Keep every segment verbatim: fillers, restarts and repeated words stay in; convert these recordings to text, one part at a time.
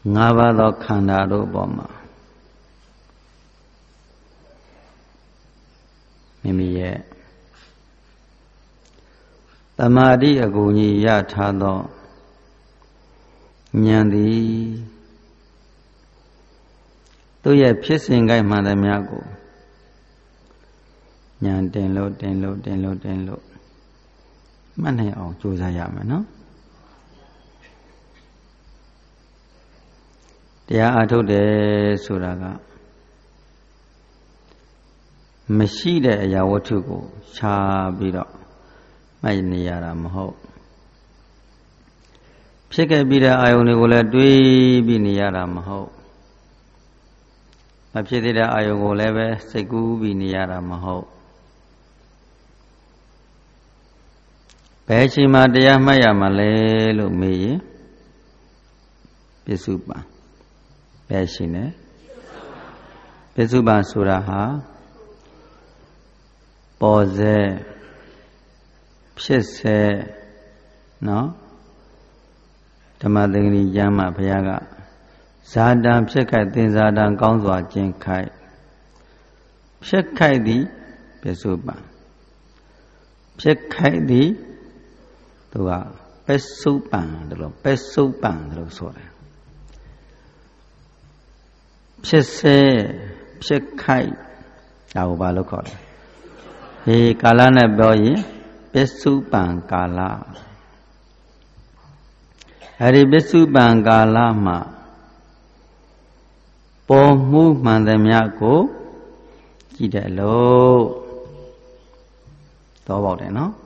ငါးပါးသောခန္ဓာတို့ပေါ်မှာမိမိရဲ့သမာဓိအကူအညီရထားသောဉာဏ်သည်သူရဲ့ဖြစ်စဉ်ကိုက်မှန်သမျှကိုဉာဏ်တင်လို့တင်လို့တင်လို့တင်လို့မှတ်နိုင်အောင်ကြိုးစားရမယ်နော်တရားအထုတ်တယ်ဆိုတာကမရှိတဲ့အရာဝတ္ထုကိုရှားပြီးတော့မှတ်နေရတာမဟုတ်ဖြစ်ခဲ့ပြီးတဲ့အာယုန်တွေကိုလည်းတွေးပြီးနေရတာမဟုတ်မဖြစ်သေးတဲ့အာယုန်ကိုလည်းပဲစိတ်ကူးပြီးနေရတာမဟုတ်ဘယ်ချိန်မှတရားမှတ်ရမှာလဲလို့မေးရင်ပစ္စုပန်ဘယ်ရှိနေပစ္စုပန်ဆိုတာဟာပေါ်စေဖြစ်စေနော်ဓမ္မသင်္ကန်းကျမ်းမှာဘုရားကဇာတံဖြစ်ခိုက်သင်္ဇာတံကောင်းစွာကျင့်ခိုက်ဖြစ်ခိုက်သည်ပစ္စုပန်ဖြစ်ခိုက်သည်သူကပစ္စုပန်တယ်လို့ပစ္စုပန်တယ်လို့ဆိုတယ်ဖြစ်စေဖြစ်ခိုက်ဒါကိုဘာလို့ခေါ်လဲဒီကာလနဲ့ပြောရင်ပစ္စုပန်ကာလအဲဒီပစ္စုပန်ကာလမှာပေါ်မှုမှန်သမျှကိုကြည့်တယ်လို့သဘောပေါက်တယ်နော်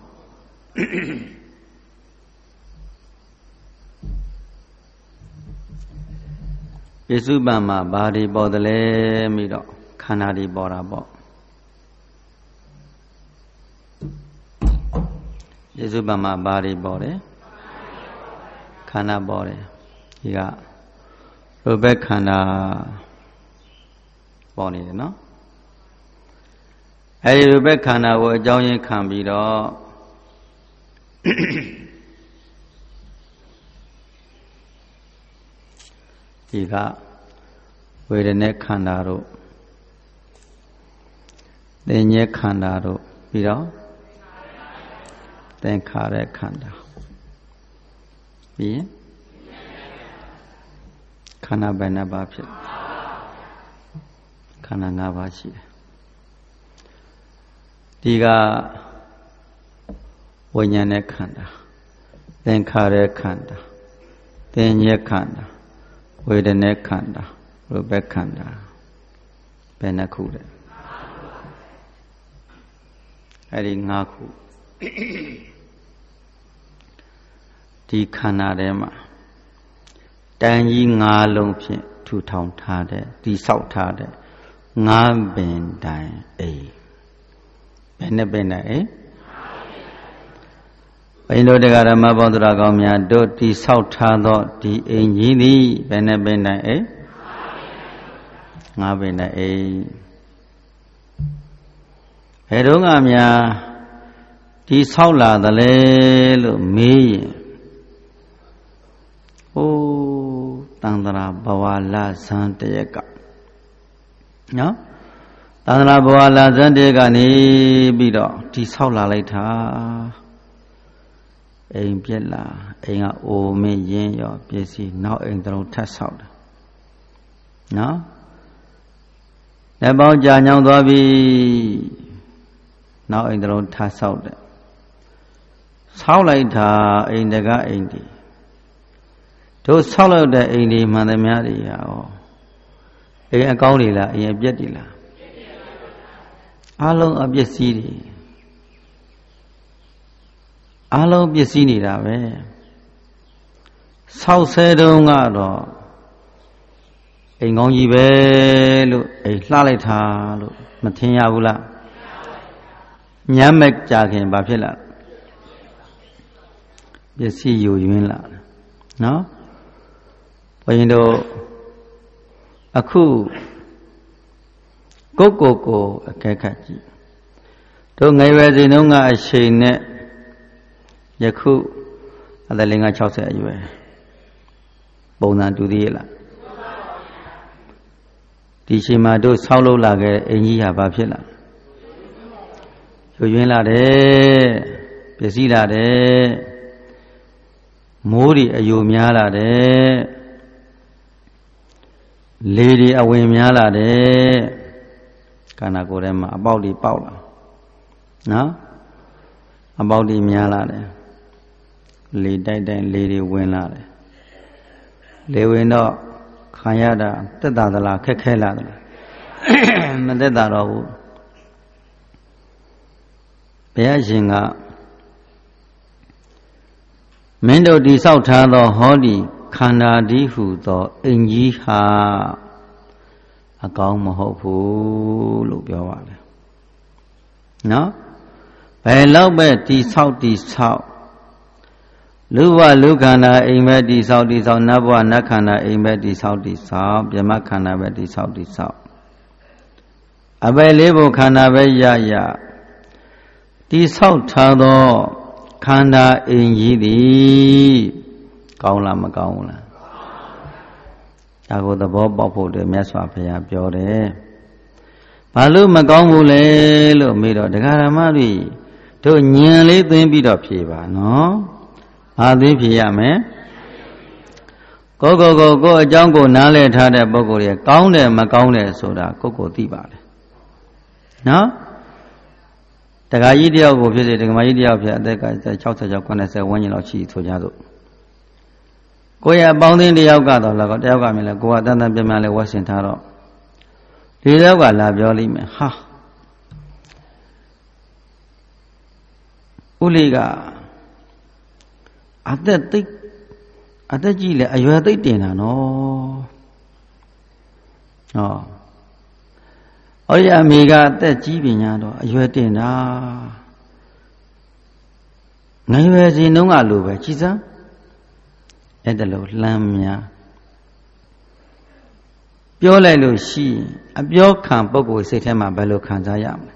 ပစ္စုပန်မှာဘာတွေပေါ်တယ်လဲပြီးတော့ခန္ဓာတွေပေါ်တာပေါ့ပစ္စုပန်မှာဘာတွေပေါ်တယ်ခန္ဓာပေါ်တယ်ဒီကရူပခန္ဓာပေါ်နေတယ်နော်အဲဒီရူပခန္ဓာကိုအကြောင်းရင်းခံပြီးတော့ဒီကဝေဒနာခန္ဓာတို့သင်္ညေခန္ဓာတို့ပြီးတော့သင်္ခါရခန္ဓာပြီးရင်ခန္ဓာဘယ်နှပါးဖြစ်ခန္ဓာ၅ပါးရှိတယ်ဒီကဝိညာဉ်နဲ့ခန္ဓာသင်္ခါရခန္ဓာသင်္ညေခန္ဓာဝေဒနာခန္ဓာရူပခန္ဓာဘယ်နှခုလဲအဲ့ဒီ၅ခုဒီခန္ဓာထဲမှာတန်ကြီး၅လုံးဖြင့်ထူထောင်ထားတဲ့တိဆောက်ထားတဲ့ငါးပင်တိုင်အိမ်ဘယ်နှပင်တိုင်အိမ်ဘိန္ဒုတရားဓမ္မပေါင်းတော်ကောင်းများတို့တိဆောက်ထားသောဒီအိမ်ကြီးသည်ဘယ်နှပင်တိုင်အိမ်ငါးပင်တိုင်အိမ်ဘယ်တော့မှများတိဆောက်လာသလဲလို့မေးရင်ဟိုးတန္တရာဘဝလာဇန်တရက်ကနော်တန္တရာဘဝလာဇန်တရက်ကနေပြီးတော့တိဆောက်လာလိုက်တာအိမ်ပြက်လာအိမ်ကအိုမင်းရင်းရောပစ္စည်းနောက်အိမ်တုံးထပ်ဆောက်တယ်နော်လက်ပေါင်းကြာညောင်းသွားပြီနောက်အိမ်တုံးထပ်ဆောက်တယ်ဆောက်လိုက်တာအိမ်တကအိမ်ဒီတို့ဆောက်လိုက်တဲ့အိမ်ဒီမှန်သမျှတွေဟာဩအိမ်အကောင်းတွေလားအိမ်အပြက်တွေလားအားလုံးအပစ္စည်းတွေအားလုံးပစ္စည်းနေတာပဲဆောက်ဆဲတုန်းကတော့အိမ်ကောင်းကြီးပဲလို့အိမ်လှလိုက်တာလို့မထင်ရဘူးလားညမ်းမကြခင်ဘာဖြစ်လာပစ္စည်းယူရင်းလာနော်ဘုရင်တို့အခုကိုယ့်ကိုယ်ကိုအကဲခတ်ကြည့်တို့ငယ်ရွယ်စဉ်တုန်းကအချိန်နဲ့ယခုအသက်လေးငါး၆၀အရွယ်ပုံစံတူသေးရဲ့လားဒီချိန်မှာတို့ဆောက်လုပ်လာခဲ့အိမ်ကြီးဟာဘာဖြစ်လာရွရွင်းလာတယ်ပျက်စီးလာတယ်မိုးတွေအယိုများလာတယ်လေတွေအဝင်များလာတယ်ခန္ဓာကိုယ်ထဲမှာအပေါက်တွေပေါက်လာနော်အပေါက်တွေများလာတယ်လေတိုက်တိုင်းလေတွေဝင်လာတယ်လေဝင်တော့ခံရတာတက်တာသလားခက်ခဲလာသလားမတက်တာတော့ဘူးဘုရားရှင်ကမင်းတို့တိဆောက်ထားသောဟောဒီခန္ဓာတည်းဟုသောအိမ်ကြီးဟာအကောင်းမဟုတ်ဘူးလို့ပြောပါတယ်နော်ဘယ်လောက်ပဲတိဆောက်တိဆောက်လူဘလူခန္ဓာအိမ်ပဲတိဆောက်တိဆောက်နတ်ဘဝနတ်ခန္ဓာအိမ်ပဲတိဆောက်တိဆောက်ပြမခန္ဓာပဲတိဆောက်တိဆောက်အပယ်လေးဘုခန္ဓာပဲရရတိဆောက်ထားသောခန္ဓာအိမ်ကြီးသည်ကောင်းလားမကောင်းဘူးလားဒါကိုသဘောပေါက်ဖို့အတွက်မြတ်စွာဘုရားပြောတယ်ဘာလို့မကောင်းဘူးလဲလို့မေးတော့ဒကာရမတွေတို့ဉာဏ်လေးသိပြီးတော့ဖြေပါနော်ဘာသိဖြေရမလဲကိုကိုကိုကိုအကြောင်းကိုနားလည်ထားတဲ့ပုဂ္ဂိုလ်တွေကောင်းတယ်မကောင်းတယ်ဆိုတာကိုကိုသိပါတယ်နော်တခါကြီးတယောက်ကိုဖြစ်စေတခါမကြီးတယောက်ဖြစ်အသက်က၆၆ ၇၀ဝန်းကျင်လောက်ရှိဆိုကြစို့ကိုယ့်ရဲ့အပေါင်းအသင်းတယောက်ကတော့လည်းတယောက်ကမြင်လဲကိုကတန်တန်ပြန်ပြန်လဲဝတ်ဆင်ထားတော့ဒီတယောက်ကလာပြောလိမ့်မယ်ဟာဦးလေးကအသက်သိအသက်ကြီးလဲအရွယ်သိတင်တာနော်ဟောဟောဒီအမေကအသက်ကြီးပညာတော့အရွယ်တင်တာငယ်ရွယ်စဉ်တုန်းကလိုပဲကြည်စမ်းအဲ့ဒါလို့လှမ်းများပြောလိုက်လို့ရှိရင်အပြောခံပုဂ္ဂိုလ်စိတ်ထဲမှာဘယ်လိုခံစားရမလဲ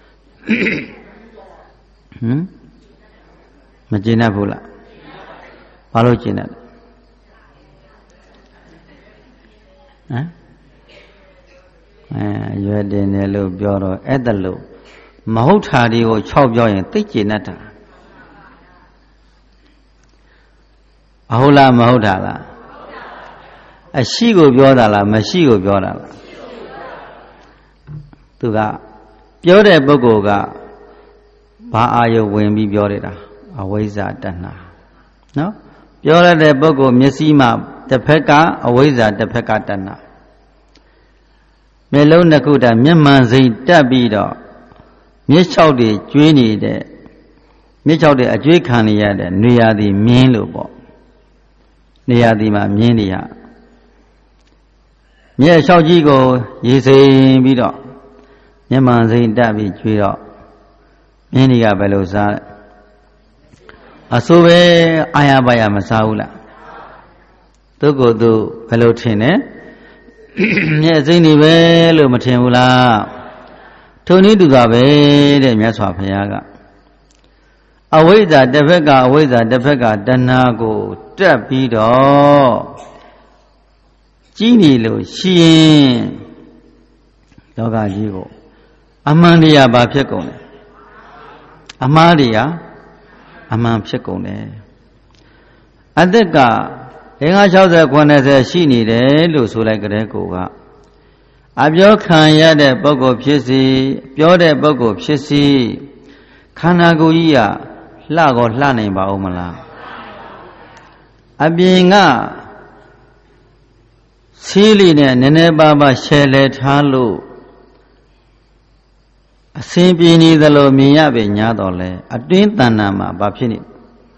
ဟမ်မကျေနပ်ဘူးလားဘာလို့ကျေနပ်လဲဟမ်အဲရွယ်တင်တယ်လို့ပြောတော့အဲ့ဒါလို့မဟုတ်တာတွေကို၆ပြောရင်သိကျေနပ်တာအဟုတ်လားမဟုတ်တာလားအရှိကိုပြောတာလားမရှိကိုပြောတာလားသူကပြောတဲ့ပုဂ္ဂိုလ်ကဘာအာယုဝင်ပြီးပြောနေတာအဝိဇ္ဇာတဏ္ဍာနော်ပြောရတဲ့ပုဂ္ဂိုလ်မျက်စိမှာတစ်ဖက်ကအဝိဇ္ဇာတစ်ဖက်ကတဏ္ဍာမျက်လုံးနှစ်ခုတည်းမျက်မှန်စိတ်တက်ပြီးတော့မျက်ခြောက်တွေကျွေးနေတဲ့မျက်ခြောက်တွေအကျွေးခံနေရတဲ့နေရာသည်မြင်းလို့ပေါ့နေရာဒီမှာမြင်းနေရမျက်လျှောက်ကြီးကိုရေစိမ်ပြီးတော့မျက်မှန်စိမ်တက်ပြီးကျွေးတော့မြင်းတွေကဘယ်လိုစားအဆိုးပဲအာရပါရမစားဘူးလားသူကိုယ်သူဘယ်လိုထင်လဲမျက်စိမ်တွေပဲလို့မထင်ဘူးလားထုံနည်းတူတာပဲတဲ့မြတ်စွာဘုရားကအဝိဇ္ဇာတစ်ဖက်ကအဝိဇ္ဇာတစ်ဖက်ကတဏှာကိုတက်ပြီးတော့ကြီးနေလို့ရှိရင်လောကကြီးကိုအမှန်တရားဘာဖြစ်ကုန်လဲအမှားတရားအမှန်ဖြစ်ကုန်တယ်အသက်က၅၆၀ ၇၀ရှိနေတယ်လို့ဆိုလိုက်ကြတဲ့ကိုကအပြောခံရတဲ့ပုဂ္ဂိုလ်ဖြစ်စီပြောတဲ့ပုဂ္ဂိုလ်ဖြစ်စီခန္ဓာကိုယ်ကြီးကလှကောလှနိုင်ပါဦးမလားအပြင်ကဆေးလေးနဲ့နည်းနည်းပါးပါးရှယ်လေထားလို့အစင်ပြေနေသလိုမြင်ရပေညာတော့လဲအတွင်းတဏ္ဍာမှာဘာဖြစ်နေ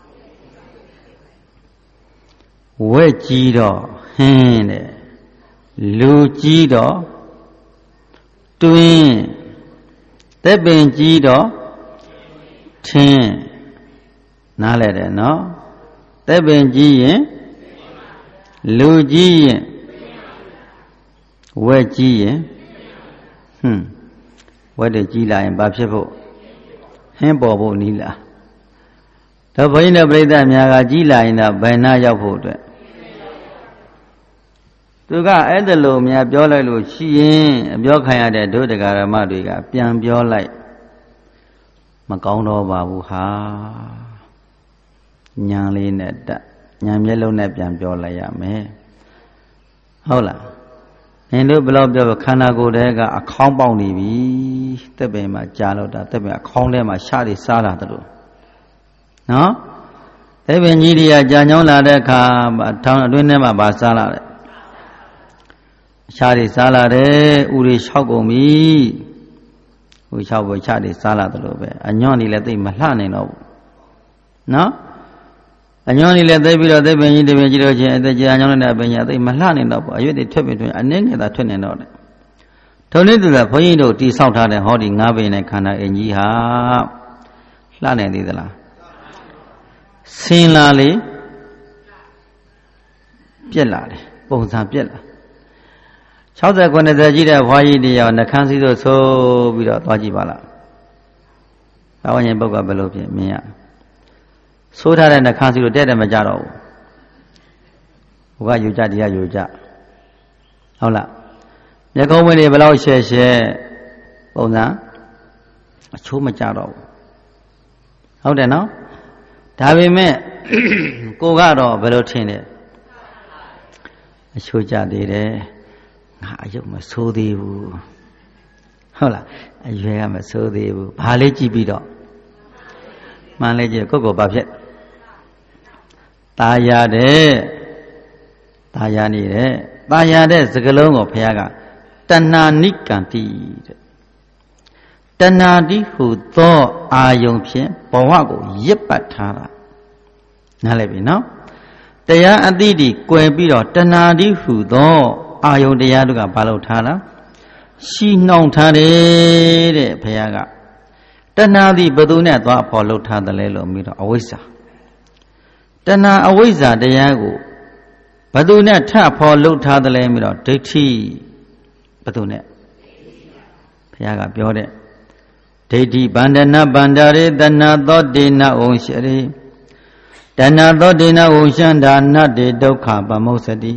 ဝက်ကြီးတော့ဟင်းတဲ့လူကြီးတော့တွင်းသက်ပင်ကြီးတော့ထင်းနားလဲတယ်နော်သက်ပင်ကြီးရင်လူကြီးရင်ဝက်ကြီးရင်ဟွန်းဝက်တွေကြီးလာရင်ဘာဖြစ်ဖို့ဟင်းပေါ်ဖို့နီးလားတော့ဘုန်းကြီးတို့ပြိဿများကကြီးလာရင်တော့ဘယ်နာရောက်ဖို့အတွက်သူကအဲ့ဒါလို့များပြောလိုက်လို့ရှိရင်ပြောခံရတဲ့ဒုဒကာရမတွေကပြန်ပြောလိုက်မကောင်းတော့ပါဘူးဟာညာလေးနဲ့တက်ညာမျက်လုံးနဲ့ပြန်ပြောလိုက်ရမယ်ဟုတ်လားနင်တို့ဘယ်လိုပြောခန္ဓာကိုယ်တည်းကအခေါင်းပေါက်နေပြီတက်ပင်မှာကြာလို့တာတက်ပင်အခေါင်းထဲမှာရှားတွေစားလာတယ်လို့နော်တက်ပင်ကြီးတွေကကြာညောင်းလာတဲ့အခါထောင်အတွင်းထဲမှာဗာစားလာတယ်ရှားတွေစားလာတယ်ဥတွေလျှောက်ကုန်ပြီဥလျှောက်ပေါ်ရှားတွေစားလာတယ်လို့ပဲအညွန့်နေလည်းသိမလှနိုင်တော့ဘူးနော်အညွန့်နေလည်းသိပြီးတော့သိပင်ကြီးတပင်ကြီးတော့ချင်းအသက်ကြာညောင်းနေတဲ့ပင်ကြီးသိမလှနိုင်တော့ဘူးအရွက်တွေထွက်ပြီးထွက်အနည်းငယ်သာထွက်နေတော့တယ်ထုံနည်းတူကဘုန်းကြီးတို့တိဆောက်ထားတဲ့ဟောဒီငါးပင်နဲ့ခန္ဓာအင်ကြီးဟာလှနိုင်သေးသလားဆင်းလာလေပြက်လာတယ်ပုံစံပြက်လာ၆၀ ၉၀ကြီးတဲ့ဘွားကြီးတယောက်နှခမ်းစည်းတို့ဆိုးပြီးတော့သွားကြည့်ပါလား။ဘာဝဉ္ဇဉ်ပုဂ္ဂိုလ်ဘယ်လိုဖြစ်မြင်ရဆိုးထားတဲ့နှခမ်းစည်းတို့တဲ့တယ်မကြတော့ဘူး။ဘုရားယူကြတရားယူကြဟုတ်လား။မျက်ခုံးမတွေဘယ်လောက်ရှဲရှဲပုံစံအချိုးမကြတော့ဘူး။ဟုတ်တယ်နော်။ဒါပေမဲ့ကိုကတော့ဘယ်လိုထင်လဲအချိုးကြသေးတယ်ငါအယုတ်မဆိုးသေးဘူးဟုတ်လားအရွယ်ကမဆိုးသေးဘူးဘာလေးကြည့်ပြီးတော့မှန်လေးကြည့်ကိုယ့်ကိုယ်ဘာဖြစ်ตาရတဲ့ตาရနေတဲ့ตาရတဲ့စကလုံးကိုဘုရားကတဏှာနိကံတိတဲ့တဏှာတိဟုသောအာယုံဖြင့်ဘဝကိုရစ်ပတ်ထားတာနားလည်ပြီနော်တရားအတိတိကွယ်ပြီးတော့တဏှာတိဟုသောအာယုံတရားတို့ကဘာလို့ထားလားရှိနှောင်ထားတယ်တဲ့ဘုရားကတဏှာသည်ဘယ်သူနဲ့သွားဖော်လုပ်ထားတယ်လဲလို့ပြီးတော့အဝိဇ္ဇာတဏှာအဝိဇ္ဇာတရားကိုဘယ်သူနဲ့ထဖော်လုပ်ထားတယ်လဲပြီးတော့ဒိဋ္ဌိဘယ်သူနဲ့ဘုရားကပြောတဲ့ဒိဋ္ဌိဗန္ဒနာဗန္ဒရေတဏှာသောတေနဩရှရေတဏှာသောတေနဩရှန္ဒာနတ္တေဒုက္ခပမုစ္စတိ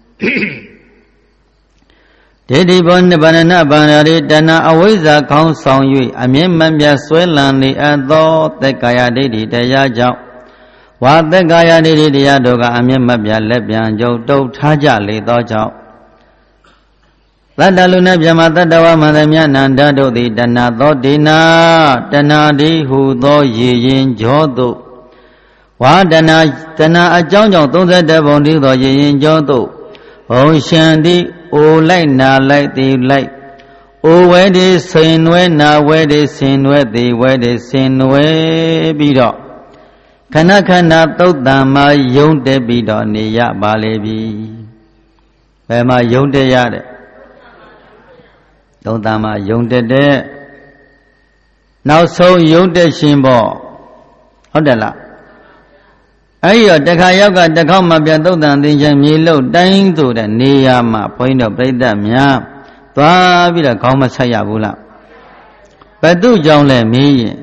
ဒေတိဘောနိဗ္ဗာန်ဗန္ဒာရိတဏအဝိဇ္ဇာခေါင်းဆောင်၍အမြဲမပြတ်ဆွဲလန်းနေအပ်သောသက်ကာယဒိဋ္ဌိတရားကြောင့်ဝါသက်ကာယဒိဋ္ဌိတရားတို့ကအမြဲမပြတ်လက်ပြန်ကြုတ်တုတ်ထားကြလေသောကြောင့်သတ္တလူနှင့်မြမတတ္တဝမန္တမြနန္ဒတို့သည်တဏသောဒေနာတဏတိဟုသောရေရင်ကြောသို့ဝါတဏတဏအကြောင်းကြောင့်သုံးဆယ်ပုံတည်းသောရေရင်ကြောသို့ဘုံရှံတိအိုလိုက်နာလိုက်သည်လိုက်အိုဝဲဒီဆင်နွဲနာဝဲဒီဆင်နွဲသည်ဝဲဒီဆင်နွဲပြီးတော့ခဏခဏသုတ်တံမှာယုံတက်ပြီးတော့နေရပါလေပြီဘယ်မှာယုံတက်ရတဲ့သုတ်တံမှာယုံတက်တဲ့နောက်ဆုံးယုံတက်ရှင်ပေါ့ဟုတ်တယ်လားအဲ့ဒီတော့တခါရောက်ကတခေါက်မှပြန်သုတ်တန်သင်္ချင်မြေလို့တိုင်းဆိုတဲ့နေရာမှာဘုန်းကြီးတို့ပြိဿများသွားပြီးတော့ခေါင်းမဆက်ရဘူးလားဘယ်သူကြောင့်လဲမေးရင်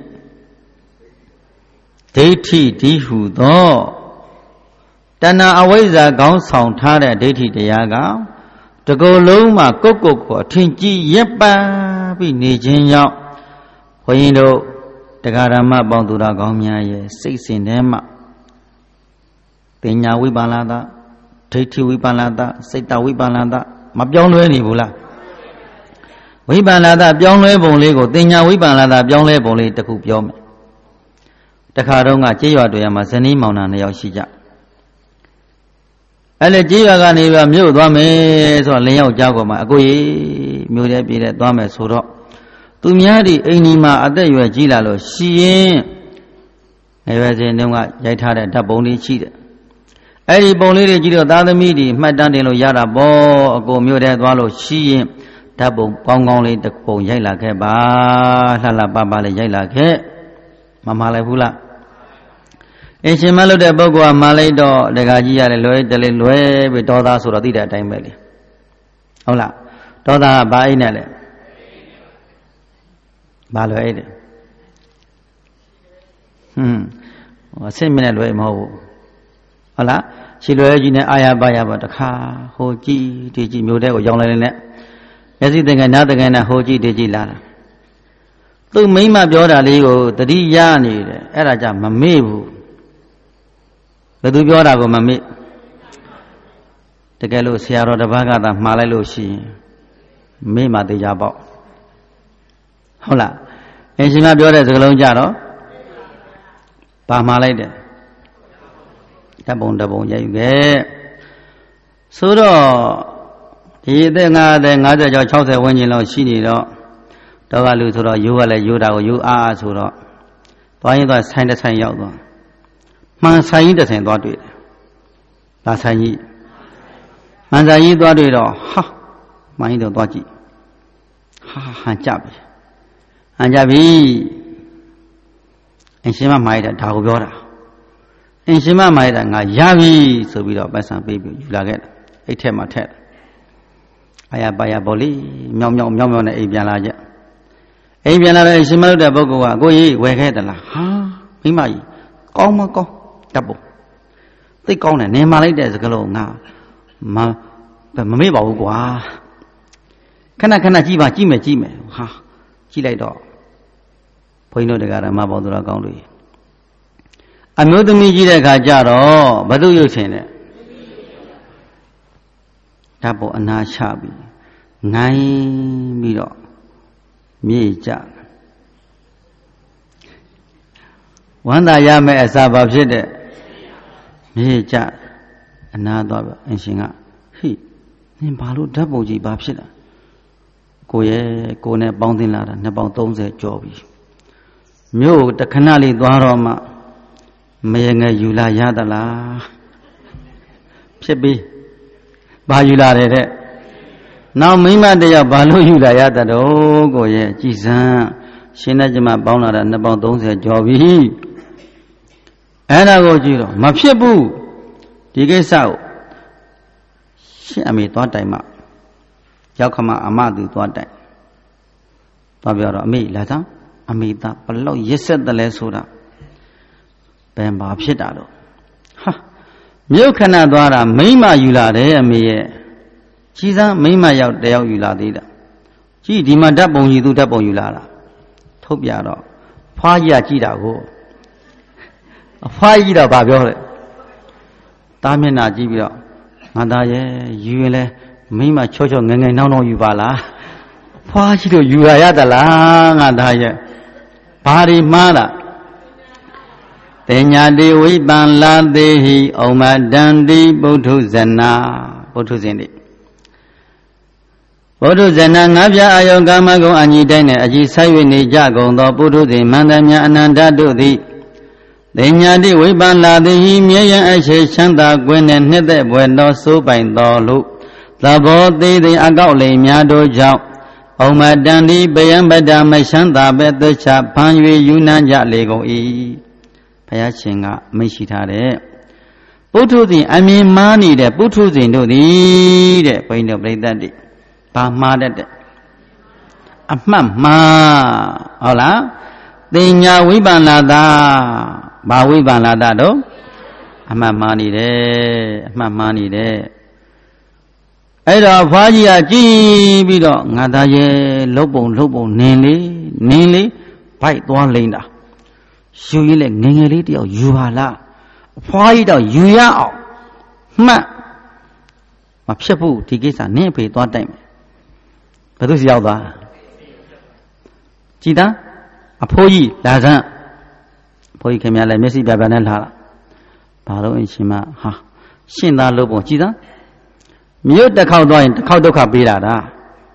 ဒိဋ္ဌိဒီဟုသောတဏှာအဝိဇ္ဇာခေါင်းဆောင်ထားတဲ့ဒိဋ္ဌိတရားကတကောလုံးမှာကုတ်ကုတ်ကိုအထင်ကြီးရပ်ပန်းပြီးနေခြင်းကြောင့်ဘုန်းကြီးတို့တရားဓမ္မပေါင်းသူတော်ကောင်းများရဲ့စိတ်စဉ်ထဲမှာပညာဝိပါလတာဒိဋ္ဌိဝိပါလတာစိတ်တဝိပါလတာမပြောင်းလဲနေဘူးလားဝိပါလတာပြောင်းလဲပုံလေးကိုပညာဝိပါလတာပြောင်းလဲပုံလေးတစ်ခုပြောမယ်တခါတော့ကကြေးရွာတွေမှာဇနီးမောင်နှံနှစ်ယောက်ရှိကြအဲ့လေကြေးရွာကနေပြီးမြို့သွားမယ်ဆိုတော့လင်းယောက်ကြောက်ကောမှာအကိုကြီးမြို့ထဲပြေးတဲ့သွားမယ်ဆိုတော့သူများဒီအိမ်ဒီမှာအသက်ရွယ်ကြီးလာလို့ရှိရင်ငယ်ရွယ်စဉ်တုန်းကရိုက်ထားတဲ့ဓာတ်ပုံလေးရှိတယ်အဲ့ဒီပုံလေးတွေကြည့်တော့သားသမီးတွေမှတ်တမ်းတင်လို့ရတာပေါ့အကိုမျိုးတဲ့သွားလို့ရှိရင်ဓာတ်ပုံကောင်းကောင်းလေးတစ်ပုံရိုက်လာခဲ့ပါလှလှပပလေးရိုက်လာခဲ့မမှားလိုက်ဘူးလားအင်းရှင်မလို့တဲ့ပုဂ္ဂိုလ်ကမှားလိုက်တော့တခါကြီးရတယ်လွယ်တလေလွယ်ပြီးဒေါသဆိုတော့သိတဲ့အတိုင်းပဲလေဟုတ်လားဒေါသကဘာအိတ်နဲ့လဲဘာလွယ်အိတ်တယ်ဟွန်းဟိုအဆင့်မြင့်တဲ့လွယ်မဟုတ်ဘူးဟုတ်လားခြေလွယ်ကြီးနဲ့အာရပါရပါတခါဟိုကြည့်ဒီကြည့်မျိုးတဲ့ကိုရောင်းလိုက်နဲ့မျက်စိတင်ငယ်နားတင်ငယ်နဲ့ဟိုကြည့်ဒီကြည့်လာတာသူမိမပြောတာလေးကိုတတိယနေတယ်အဲ့ဒါကြမမေ့ဘူးဘယ်သူပြောတာကိုမမေ့တကယ်လို့ဆရာတော်တစ်ပါးကသာမှားလိုက်လို့ရှိရင်မေ့မှသိကြပေါ့ဟုတ်လားအင်ရှင်မပြောတဲ့စကားလုံးကြတော့ပါမှားလိုက်တယ်တပုံတပုံရိုက်ခဲ့ဆိုတော့ဒီအသက်ငါးသက်၅၀ကျော်၆၀ဝန်းကျင်လောက်ရှိနေတော့တော့ကလူဆိုတော့ရိုးကလည်းရိုးတာကိုရိုးအားအားဆိုတော့သွားရင်သွားဆိုင်တစ်ဆိုင်ရောက်သွားမှန်ဆိုင်ကြီးတစ်ဆိုင်သွားတွေ့တယ်။ဒါဆိုင်ကြီးမှန်ဆိုင်ကြီးသွားတွေ့တော့ဟာမှန်ကြီးတော့သွားကြည့်ဟာဟန်ကြပြီဟန်ကြပြီအင်ရှင်မမိုက်တာဒါကိုပြောတာအင်ရှင်မမိုက်တာငါရပြီဆိုပြီးတော့ပတ်စံပေးပြီးယူလာခဲ့တယ်အိတ်ထဲမှာထက်အာရပါရပေါ်လိမြောင်မြောင်မြောင်မြောင်နဲ့အိမ်ပြန်လာကြအိမ်ပြန်လာတဲ့အရှင်မလို့တဲ့ပုဂ္ဂိုလ်ကကိုကြီးဝယ်ခဲ့သလားဟာမိမကြီးကောင်းမကောင်းတပ်ဖို့သိကောင်းတယ်နင်မာလိုက်တဲ့စကားလုံးငါမမမေ့ပါဘူးကွာခဏခဏကြည့်ပါကြည့်မယ်ကြည့်မယ်ဟာကြည့်လိုက်တော့ဘုန်းကြီးတို့တရားဓမ္မပေါင်းတော်ကောင်းလို့အမျိုးသမီးကြီးတဲ့အခါကျတော့ဘသူရုပ်ရှင်နဲ့ဓာတ်ပေါ်အနာချပြီးငိုင်းပြီးတော့မြေကြဝန္တာရမဲ့အစာဘာဖြစ်တဲ့မြေကြအနာသွားပြီအင်ရှင်ကဟိနင်ဘာလို့ဓာတ်ပုံကြီးဘာဖြစ်တာကိုရဲ့ကိုနဲ့ပေါင်းသင်းလာတာနှစ်ပေါင်းသုံးဆယ်ကျော်ပြီမြို့တခဏလေးသွားတော့မှမရငယ်ယူလာရသလားဖြစ်ပြီဘာယူလာတယ်တဲ့နောက်မိမတယောက်ဘာလို့ယူလာရတဲ့တော့ကိုရဲ့ကြည်စမ်းရှင်နဲ့ကျမပေါင်းလာတာနှစ်ပေါင်းသုံးဆယ်ကျော်ပြီအဲ့ဒါကိုကြည့်တော့မဖြစ်ဘူးဒီကိစ္စကိုရှင်အမေသွားတိုင်မှရောက်ခမအမသူသွားတိုင်သွားပြောတော့အမေလာသားအမေသားဘလောက်ရစ်ဆက်တယ်လဲဆိုတာဘယ်မှာဖြစ်တာတော့ဟာမြို့ခဏသွားတာမိမယူလာတယ်အမေရဲ့ကြီးစားမိမရောက်တယောက်ယူလာသေးတာကြည့်ဒီမှာဓာတ်ပုံကြီးသူဓာတ်ပုံယူလာတာထုတ်ပြတော့ဖွားကြီးကကြည့်တာကိုအဖွားကြီးတော့ဗာပြောတယ်တားမျက်နှာကြည့်ပြီးတော့ငါသားရဲ့ယူရင်လဲမိမချောချောငယ်ငယ်နှောင်းနှောင်းယူပါလားဖွားကြီးတို့ယူရရသလားငါသားရဲ့ဘာဒီမှားလားတေညာတိဝိတံလာသေးဟိဩမတန္တိပုထုဇနာပုထုဇဉ်တိပုထုဇနာငါးပြအာယောကာမဂုဏ်အညီတိုင်းနဲ့အကြည်ဆိုင်၍နေကြကုန်သောပုထုဇဉ်မန္တမြအနန္တတို့သည်တေညာတိဝိပံလာသေးဟိမြဲရန်အခြေချမ်းသာကွင်းနဲ့နှစ်သက်ဘွယ်တော်စိုးပိုင်တော်လို့သဘောသေးသေးအကောက်လိမ်များတို့ကြောင့်ဩမတန္တိပယံပတ္တမချမ်းသာပဲသစ္စာဖန်၍ယူနန်းကြလေကုန်၏ဘုရားရှင်ကမိတ်ရှိထားတဲ့ပုထုဇဉ်အမြင်မှားနေတဲ့ပုထုဇဉ်တို့သည်တဲ့ဘုန်းကြီးတို့ပြိဿတ်တိဘာမှားတတ်တဲ့အမှတ်မှားဟုတ်လားတင်ညာဝိပန္နတာဘာဝိပန္နတာတော့အမှတ်မှားနေတယ်အမှတ်မှားနေတယ်အဲ့တော့ဖွားကြီးကကြည်ပြီးတော့ငါသားရဲ့လုတ်ပုံလုတ်ပုံနင်းလေးနင်းလေးဘိုက်သွားလိမ့်တာယူရည်လေငငယ်လေးတယောက်ယူပါလားအဖွားကြီးတော့ယူရအောင်မှတ်မဖြစ်ဘူးဒီကိစ္စနင်းအဖေသွားတိုက်မယ်ဘယ်သူစီရောက်သွားကြည်သားအဖိုးကြီးလာစမ်းအဖိုးကြီးခင်ဗျားလည်းမျက်စိပြပြနဲ့လာတာဘာလို့အရှင်မဟာရှင်းသားလို့ပုံကြည်သားမြို့တစ်ခေါက်သွားရင်တစ်ခေါက်ဒုက္ခပေးတာဒါ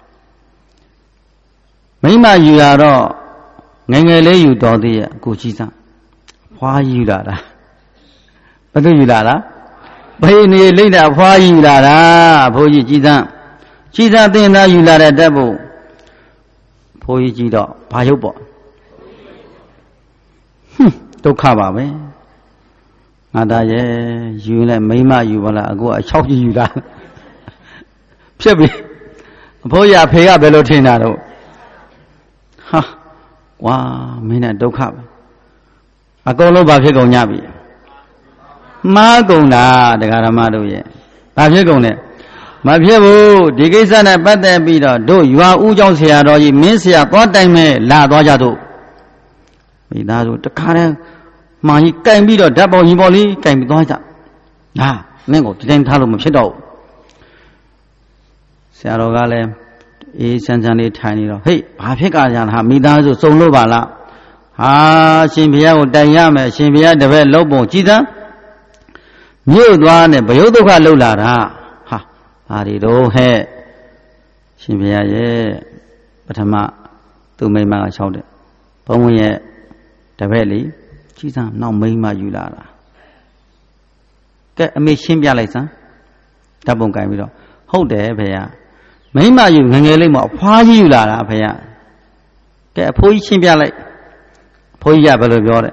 မိမယူရတော့ငငယ်လေးယူတော်သေးရဲ့ကိုကြီးစားဖွားယူလာတာဘယ်သူယူလာလားဘယ်နေလိမ့်တာဖွားယူလာတာအဖိုးကြီးကြီးစားကြီးစားတင်သားယူလာတဲ့တက်ဖို့ဖိုးကြီးကြီးတော့ဘာရုပ်ပေါ့ဟွန်းဒုက္ခပါပဲငါသားရဲ့ယူလဲမိမယူပါလားအကိုအချောက်ကြီးယူလာဖြစ်ပြီအဖိုးရဖေကဘယ်လိုထင်တာတော့ဟာဝါမင်းနဲ့ဒုက္ခပဲအကုန်လုံးဘာဖြစ်ကုန်ကြပြီ Ma gong la de garamado ye. Ba phit gong le. Ma phit bu di kaisa ne pattat pi do do yua u jaung sia do ji min sia twa tai me la twa ja do. Mi da so takha le ma ji kain pi do dat paw yin paw li kain pi twa ja. Ha ming ko di tain tha lo ma phit do. Sia ro ga le e san san li thai ni do. Hei ba phit ka ja ha mi da so song lo ba la. Ha Shin Bhiya ko tai ya me Shin Bhiya de bet lou pon ji tan. Miu twa ne Bayut Dukha lou la da. Ha ba ri do he. Shin Bhiya ye Pathama tu mai ma ka chau de. Bong Wen ye de bet li ji tan naw mai ma yu la da. Ke a me shin pya lai san. Dat pon kain pi do. Hout de pheya. Mai ma yu ngel ngel lai ma a phwa ji yu la da pheya. Ke a pho ji shin pya lai. Pho ji ya ba lo pyo de.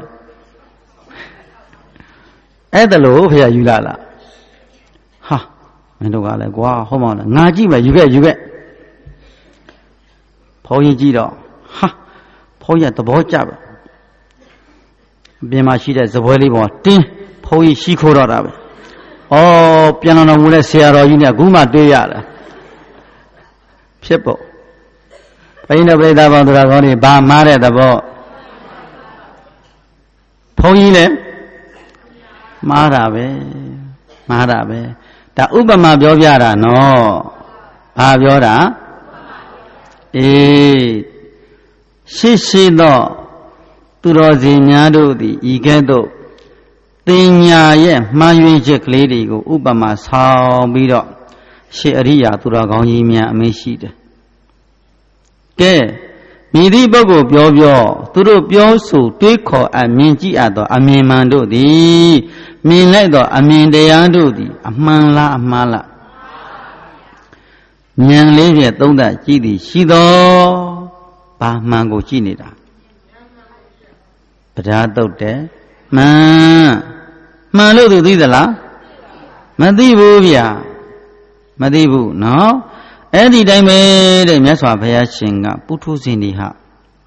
အဲ့ဒါလို့ဖေရယူလာလားဟာမင်းတို့ကလည်းကွာဟောမောင်းလားငါကြည့်မယ်ယူခဲ့ယူခဲ့ဘုန်းကြီးကြည့်တော့ဟာဘုန်းကြီးသဘောကျပဲအပြင်မှာရှိတဲ့ဇပွဲလေးပေါ်တင်းဘုန်းကြီးရှိခိုးတော့တာပဲဩပြန်တော်မူတဲ့ဆရာတော်ကြီးနဲ့အခုမှတွေ့ရတာဖြစ်ပေါ့ဘိန်းတော်ပြိဿဘောင်သူတော်ကောင်းတွေဘာမားတဲ့သဘောဘုန်းကြီးလည်းမှားတာပဲမှားတာပဲဒါဥပမာပြောပြတာနော်ဘာပြောတာအေးရှိရှိသောသူတော်စင်များတို့သည်ဤကဲ့သို့တင်ညာရဲ့မှားယွင်းချက်ကလေးတွေကိုဥပမာဆောင်ပြီးတော့ရှေအရိယာသူတော်ကောင်းကြီးများအမင်းရှိတယ်ကဲမိသည့်ပုဂ္ဂိုလ်ပြောပြောသူတို့ပြောဆိုတွေးခေါ်အမြင်ကြည့်အပ်သောအမြင်မှန်တို့သည်မြင်လိုက်သောအမြင်တရားတို့သည်အမှန်လားအမှားလားဉာဏ်လေးဖြင့်သုံးသပ်ကြည့်သည်ရှိသောဘာမှန်ကိုကြည့်နေတာပဓာတုတ်တယ်မှန်မှန်လို့သူသိသလားမသိဘူးဗျာမသိဘူးနော်အဲ့ဒီတိုင်းပဲတဲ့မြတ်စွာဘုရားရှင်ကပုထုဇဉ်တွေဟာ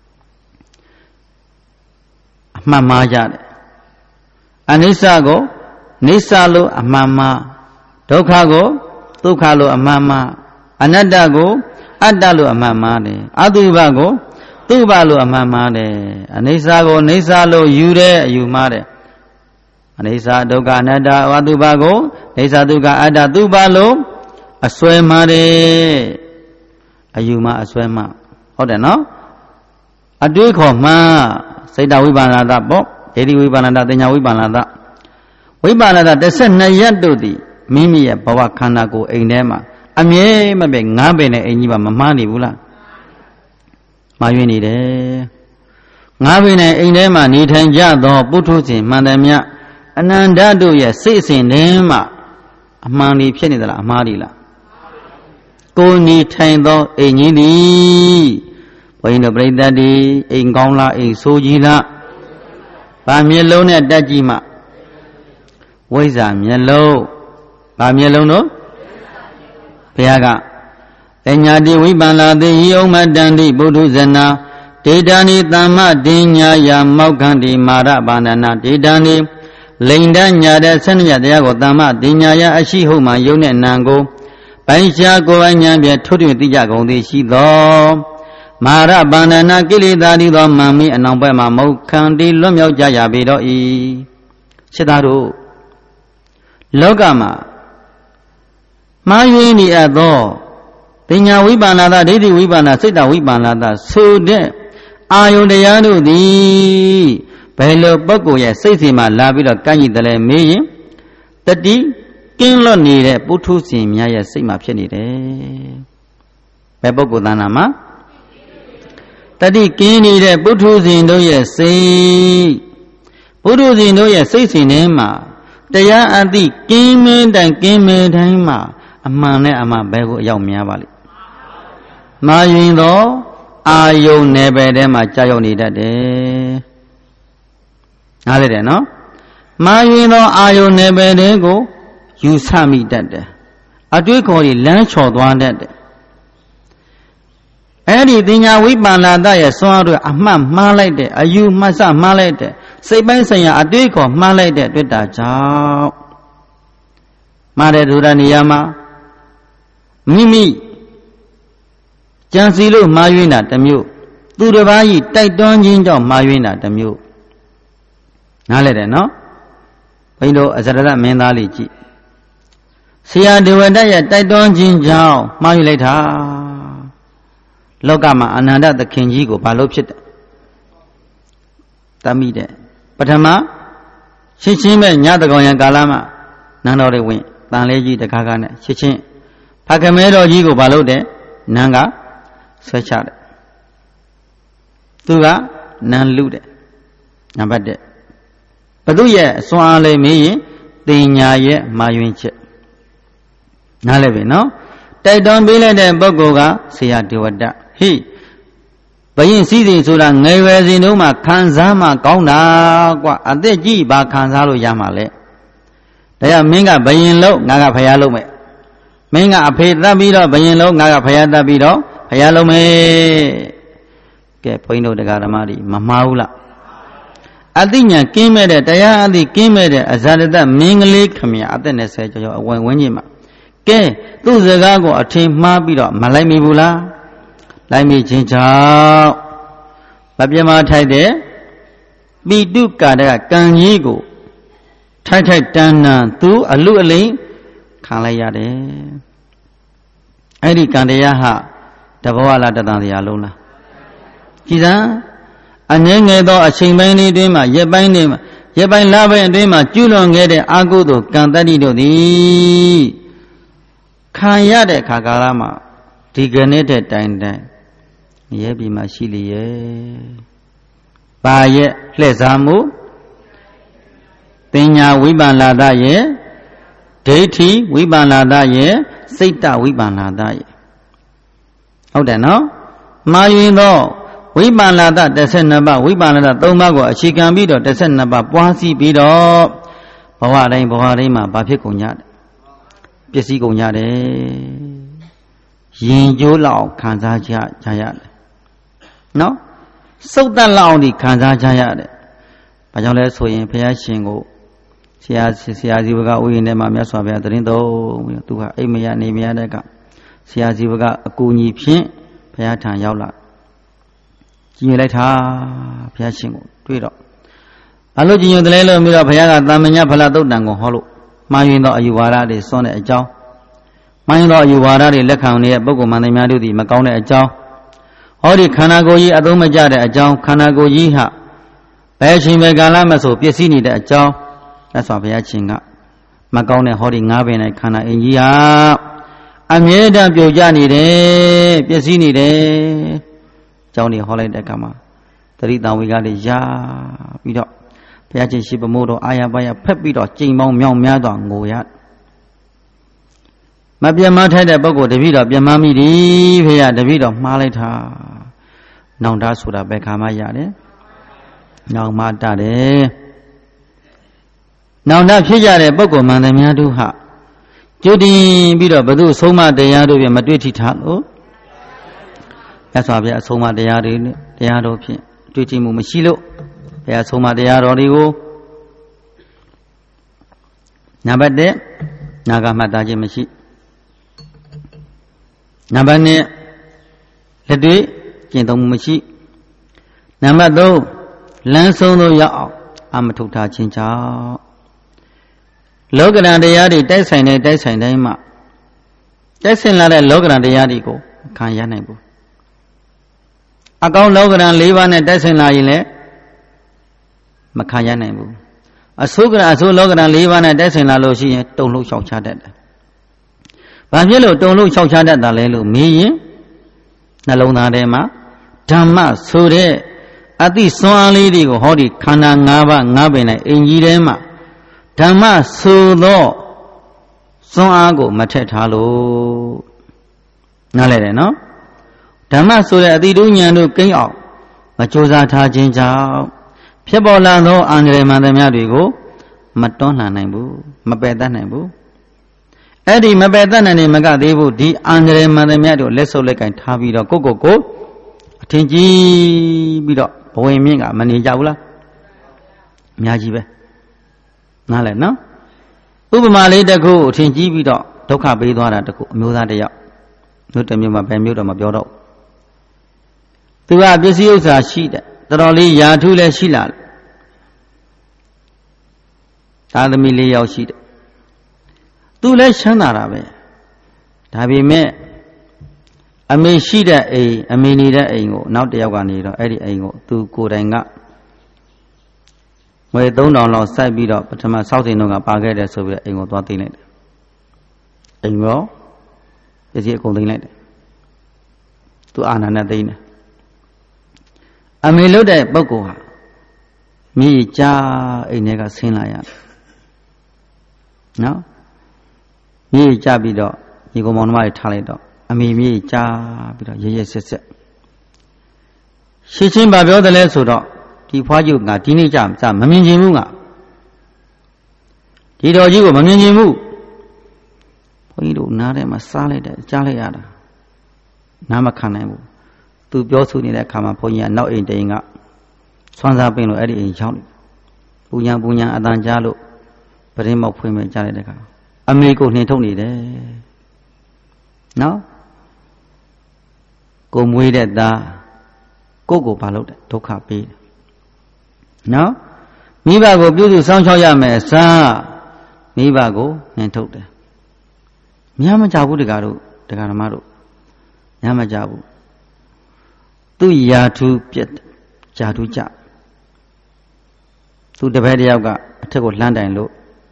အမှန်မှားကြတယ်အနိစ္စကိုနိစ္စလို့အမှန်မှားဒုက္ခကိုဒုက္ခလို့အမှန်မှားအနတ္တကိုအတ္တလို့အမှန်မှားတယ်အတုပကိုသူပလို့အမှန်မှားတယ်အနိစ္စကိုနိစ္စလို့ယူတဲ့အယူမှားတယ်အနိစ္စဒုက္ခအနတ္တအတုပကိုနိစ္စဒုက္ခအတ္တသူပလို့အစွဲမှားတယ်အယူမှားအစွဲမှားဟုတ်တယ်နော်အတွေးခေါ်မှားစိတ်တဝိပ္ပန္နတပေါ့ဒိဋ္ဌိဝိပ္ပန္နတတင်ညာဝိပ္ပန္နတဝိပ္ပန္နတတစ်ဆက်နှစ်ရက်တို့သည်မိမိရဲ့ဘဝခန္ဓာကိုယ်အိမ်ထဲမှာအမြဲမပြတ်ငားပင်နဲ့အိမ်ကြီးပါမမှားနေဘူးလားမှားယွင်းနေတယ်ငားပင်နဲ့အိမ်ထဲမှာနေထိုင်ကြသောပုထုဇဉ်မှန်တယ်မြအနန္တတို့ရဲ့စိတ်အစဉ်ထဲမှာအမှန်လေးဖြစ်နေသလားအမှားလေးလားကိုယ်နေထိုင်သောအိမ်ကြီးသည်ဘုန်းကြီးတို့ပြိဿတ်ဒီအိမ်ကောင်းလားအိမ်ဆိုးကြီးလားဗာမျက်လုံးနဲ့တက်ကြည့်မှဝိဇ္ဇာမျက်လုံးဗာမျက်လုံးတို့ဘုရားကအညာတိဝိပန္နာတိဟိဥမ္မတန္တိပုထုဇနာဒေတာနိသမ္မတိညာယမောက္ခန္တိမာရဘာဏနာဒေတာနိလိန်တညာတဲ့ဆန္ဒတရားကိုသမ္မတိညာယအရှိဟုတ်မှယုံတဲ့နံကိုပိုင်ရှားကိုယ်အညာဖြင့်ထွတ်ထွတ်သိကြကုန်သည်ရှိသောမာရဗန္ဒနာကိလေသာတိသောမံမီအနောင်ဘက်မှမုတ်ခန္တီလွတ်မြောက်ကြရပေတော့ဤစိတ်သားတို့လောကမှာမှားယွင်းနေအပ်သောတင်ညာဝိပန္နတာဒိဋ္ဌိဝိပန္နစိတ်တဝိပန္နတာဆိုတဲ့အာယုန်တရားတို့သည်ဘယ်လိုပုဂ္ဂိုလ်ရဲ့စိတ်စီမှာလာပြီးတော့ကန့်ညိတယ်လဲမေးရင်တတိကင်းလွတ်နေတဲ့ပုထုဇဉ်များရဲ့စိတ်မှာဖြစ်နေတယ်ဘယ်ပုဂ္ဂိုလ်သဏ္ဍာန်မှာတတိကင်းနေတဲ့ပုထုဇဉ်တို့ရဲ့စိတ်ပုထုဇဉ်တို့ရဲ့စိတ်စဉ်ထဲမှာတရားအသိကင်းမင်းတိုင်ကင်းမင်းတိုင်းမှာအမှန်နဲ့အမှန်ဘယ်ကိုအရောက်များပါလိမ့်မာယွင်သောအာယုန်နယ်ပယ်ထဲမှာကြာရောက်နေတတ်တယ်နားလည်တယ်နော်မာယွင်သောအာယုန်နယ်ပယ်တွေကိုယူဆမိတတ်တယ်အတွေးခေါ်တွေလမ်းချော်သွားတတ်တယ်အဲ့ဒီတင်ညာဝိပန္နတရဲ့စွမ်းအားတွေအမှတ်မှားလိုက်တယ်အယူမှတ်စမှားလိုက်တယ်စိတ်ပိုင်းဆိုင်ရာအတွေးခေါ်မှားလိုက်တဲ့တွေ့တာကြောင့်မှားတဲ့ဒုရနေရာမှာမိမိကြံစီလို့မှားယွင်းတာတစ်မျိုးသူတစ်ပါးကြီးတိုက်တွန်းခြင်းကြောင့်မှားယွင်းတာတစ်မျိုးနားလဲတယ်နော်ဘုန်းကြီးတို့အစရဒမင်းသားလေးကြည့်ဆရာဒေဝဒတ်ရဲ့တိုက်တွန်းခြင်းကြောင့်မှားယွင်းလိုက်တာလောကမှာအနန္တသခင်ကြီးကိုဘာလို့ဖြစ်တယ်တမိတဲ့ပထမရှင်းရှင်းပဲညတကောင်ရံကာလမှာနန်းတော်တွေဝင်တန်လေးကြီးတကားကားနဲ့ရှင်းရှင်းဖခင်မဲတော်ကြီးကိုဘာလို့တဲ့နန်းကဆွဲချတယ်သူကနန်းလူတယ်နံပါတ်တစ်ဘသူရဲ့အစွမ်းအားလေးမေးရင်တင်ညာရဲ့မာယွင်းချက်နားလဲပြီနော်တိုက်တွန်းပေးလိုက်တဲ့ပုဂ္ဂိုလ်ကဆရာဒေဝဒတ်ဟိဘယင်စည်းစိမ်ဆိုတာငယ်ရွယ်စဉ်တုန်းမှာခံစားမှကောင်းတာကွအသက်ကြီးဘာခံစားလို့ရမှာလဲဒါကြောင့်မင်းကဘယင်လုံးငါကဖယားလုံးမဲ့မင်းကအဖေတတ်ပြီးတော့ဘယင်လုံးငါကဖယားတတ်ပြီးတော့ဖယားလုံးမဲ့ကဲဘုန်းကြီးတို့တရားဓမ္မတွေမမှားဘူးလားအသိဉာဏ်ကင်းမဲ့တဲ့တရားအသိကင်းမဲ့တဲ့အဇာတတမင်းကလေးခမရအသက်၂၀ကျော်ကျော်အဝင်ဝန်းကျင်မှာကဲသူ့စကားကိုအထင်မှားပြီးတော့မလိုက်မိဘူးလားလိုက်မိခြင်းကြောင့်မပြမထိုက်တဲ့ပိတုကာတကကံကြီးကိုထိုက်ထိုက်တန်းတန်းသူအလူအလိမ်ခံလိုက်ရတယ်အဲ့ဒီကံတရားဟာတဘောလားတသံတရားလုံးလားကြည်စမ်းအငြင်းငယ်သောအချိန်ပိုင်းလေးတွင်မှရက်ပိုင်းနေမှာရက်ပိုင်းလပိုင်းအတွင်းမှာကျူးလွန်ခဲ့တဲ့အာဟုသောကံတတ္တိတို့သည်ခံရတဲ့ခါကာလမှာဒီကနေ့တဲ့တိုင်တိုင်ရဲပြီမှရှိလေရဲ့ပါရဲ့လှည့်စားမှုပညာဝိပန္နာတရဲ့ဒိဋ္ဌိဝိပန္နာတရဲ့စိတ်တဝိပန္နာတရဲ့ဟုတ်တယ်နော်မှားယွင်းသောဝိပန္နာတ၁၂ပါးဝိပန္နာတ၃ပါးကိုအခြေခံပြီးတော့၁၂ပါးပွားစီပြီးတော့ဘဝတိုင်းဘဝတိုင်းမှာဘာဖြစ်ကုန်ကြတယ်ပျက်စီးကုန်ကြတယ်ရင်ကျိုးလောက်ခံစားကြကြရတယ်နော်စုတ်တက်လောက်ဒီခံစားကြရတယ်ဘာကြောင့်လဲဆိုရင်ဘုရားရှင်ကိုဆရာဆရာဇီဝကဥယျာဉ်ထဲမှာမြတ်စွာဘုရားတရင်တော်ပြီးသူကအိမ်မရနေမရတဲ့ကဆရာဇီဝကအကူအညီဖြင့်ဘုရားထံရောက်လာကြည်ညိုလိုက်တာဘုရားရှင်ကိုတွေ့တော့ဘာလို့ကြည်ညိုတယ်လဲလို့ပြီးတော့ဘုရားကသာမညဖလားတုတ်တန်ကိုဟောလို့မှားယွင်းသောအယူဝါဒတွေစွန့်တဲ့အကြောင်းမှားယွင်းသောအယူဝါဒတွေလက်ခံနေတဲ့ပုဂ္ဂိုလ်မှန်သမျှတို့သည်မကောင်းတဲ့အကြောင်းဟောဒီခန္ဓာကိုယ်ကြီးအသုံးမကျတဲ့အကြောင်းခန္ဓာကိုယ်ကြီးဟာဘယ်ချိန်ပဲကာလမဆိုပျက်စီးနေတဲ့အကြောင်းသက်စွာဘုရားရှင်ကမကောင်းတဲ့ဟောဒီငါးပင်နဲ့ခန္ဓာအင်ကြီးဟာအမြဲတမ်းပြုတ်ကျနေတယ်ပျက်စီးနေတယ်အကြောင်းတွေဟောလိုက်တဲ့အခါမှာတတိတံဝေကလေးရပြီးတော့ဘုရားရှင်ရှိပမိုးတော်အာရပါရဖက်ပြီးတော့ကြိမ်ပေါင်းမြောင်များစွာငိုရမပြတ်မထိုက်တဲ့ပုဂ္ဂိုလ်တပည့်တော်ပြတ်မမိသည်ဖေရတပည့်တော်မှားလိုက်တာနောင်တဆိုတာဘယ်ခါမှရတယ်နောင်မှတတယ်နောင်တဖြစ်ကြတဲ့ပုဂ္ဂိုလ်မှန်သမျှတို့ဟာကြိုတင်ပြီးတော့ဘု து ဆုံးမတရားတို့ဖြင့်မတွေ့ထိထားလို့မြတ်စွာဘုရားအဆုံးမတရားတွေနဲ့တရားတော်ဖြင့်တွေ့ထိမှုမရှိလို့ဘုရားဆုံးမတရားတော်တွေကိုနံပါတ်၁နာဂမှတ်သားခြင်းမရှိနံပါတ်၂လက်တွေ့ကျင့်သုံးမှုမရှိနံပါတ်၃လမ်းဆုံးသို့ရောက်အောင်အမထုတ်ထားခြင်းကြောင့်လောကရန်တရားတွေတိုက်ဆိုင်တဲ့တိုက်ဆိုင်တိုင်းမှာတိုက်ဆိုင်လာတဲ့လောကရန်တရားတွေကိုခံရနိုင်ဘူးအကောင်းလောကရန်၄ပါးနဲ့တိုက်ဆိုင်လာရင်လည်းမခံရနိုင်ဘူးအဆိုးကရန်အဆိုးလောကရန်၄ပါးနဲ့တိုက်ဆိုင်လာလို့ရှိရင်တုံလို့လျှောက်ချတတ်တယ်ဘာဖြစ်လို့တုံလို့လျှောက်ချတတ်တာလဲလို့မေးရင်နှလုံးသားထဲမှာဓမ္မဆိုတဲ့အတိစွမ်းအားလေးတွေကိုဟောဒီခန္ဓာ၅ပါး၅ပင်နဲ့အင်ကြီးထဲမှာဓမ္မဆိုသောစွမ်းအားကိုမထက်ထားလို့နားလဲတယ်နော်ဓမ္မဆိုတဲ့အတိတုဉာဏ်တို့ကိန်းအောင်မကြိုးစားထားခြင်းကြောင့်ဖြစ်ပေါ်လာသောအန္တရာယ်မှန်သမျှတွေကိုမတွန်းလှန်နိုင်ဘူးမပယ်တတ်နိုင်ဘူးအဲ့ဒီမပယ်တတ်နိုင်နေမကသေးဘူးဒီအန္တရာယ်မှန်သမျှတို့လက်ဆုပ်လက်ကင်ထားပြီးတော့ကိုကိုကိုအထင်ကြီးပြီးတော့ဘဝင်မြင့်ကမနေကြဘူးလားများကြီးပဲနားလဲနော်ဥပမာလေးတစ်ခုအထင်ကြီးပြီးတော့ဒုက္ခပေးသွားတာတစ်ခုအမျိုးသားတစ်ယောက်မြို့တစ်မြို့မှာပဲမြို့တော့မပြောတော့သူကပစ္စည်းဥစ္စာရှိတယ်တော်တော်လေးယာထုလည်းရှိလာတယ်သာသမီလေးယောက်ရှိတယ်သူလည်းချမ်းသာတာပဲဒါပေမဲ့အမေရှိတဲ့အိမ်အမေနေတဲ့အိမ်ကိုနောက်တစ်ယောက်ကနေတော့အဲ့ဒီအိမ်ကိုသူကိုယ်တိုင်ကငွေသုံးထောင်လောက်စိုက်ပြီးတော့ပထမစောက်တင်တော့ကပါခဲ့တယ်ဆိုပြီးအိမ်ကိုသွားသိမ်းလိုက်တယ်အိမ်ရောပစ္စည်းအကုန်သိမ်းလိုက်တယ်သူအာဏာနဲ့သိမ်းတယ်အမေလို့တဲ့ပုဂ္ဂိုလ်ဟာမိကြားအိမ်ထဲကဆင်းလာရတယ်နော်မိကြပြီးတော့ညီကောင်မောင်နှမတွေထားလိုက်တော့အမေမိကြားပြီးတော့ရရဆက်ဆက်ရှင်းချင်းဗာပြောတယ်လဲဆိုတော့ဒီဖွားကြီးကဒီနေ့ကြကြမမြင်ချင်ဘူးငါဒီတော်ကြီးကိုမမြင်ချင်ဘူးဘုန်းကြီးတို့နားထဲမှာစားလိုက်တယ်ကြားလိုက်ရတာနားမခံနိုင်ဘူးသူပြောဆိုနေတဲ့အခါမှာဘုန်းကြီးကနောက်အိမ်တိန်ကဆွမ်းစားပင်းလို့အဲ့ဒီအိမ်ရောက်နေပူညာပူညာအတန်ကြားလို့ပရင်းမောက်ဖွင့်မဲ့ကြားလိုက်တဲ့အခါအမေကိုနှင်ထုတ်နေတယ်နော်ကိုမွေးတဲ့သားကိုကိုဘာလုပ်တယ်ဒုက္ခပေးတယ်နော်မိဘကိုပြုစုစောင့်ရှောက်ရမယ်အစားမိဘကိုနှင်ထုတ်တယ်များမကြဘူးတကားတို့တကားဓမ္မတို့များမကြဘူးသူယာထုပြက်ဂျာထုကြသူတပည့်တယောက်ကအထက်ကိုလှမ်းတိုင်လို့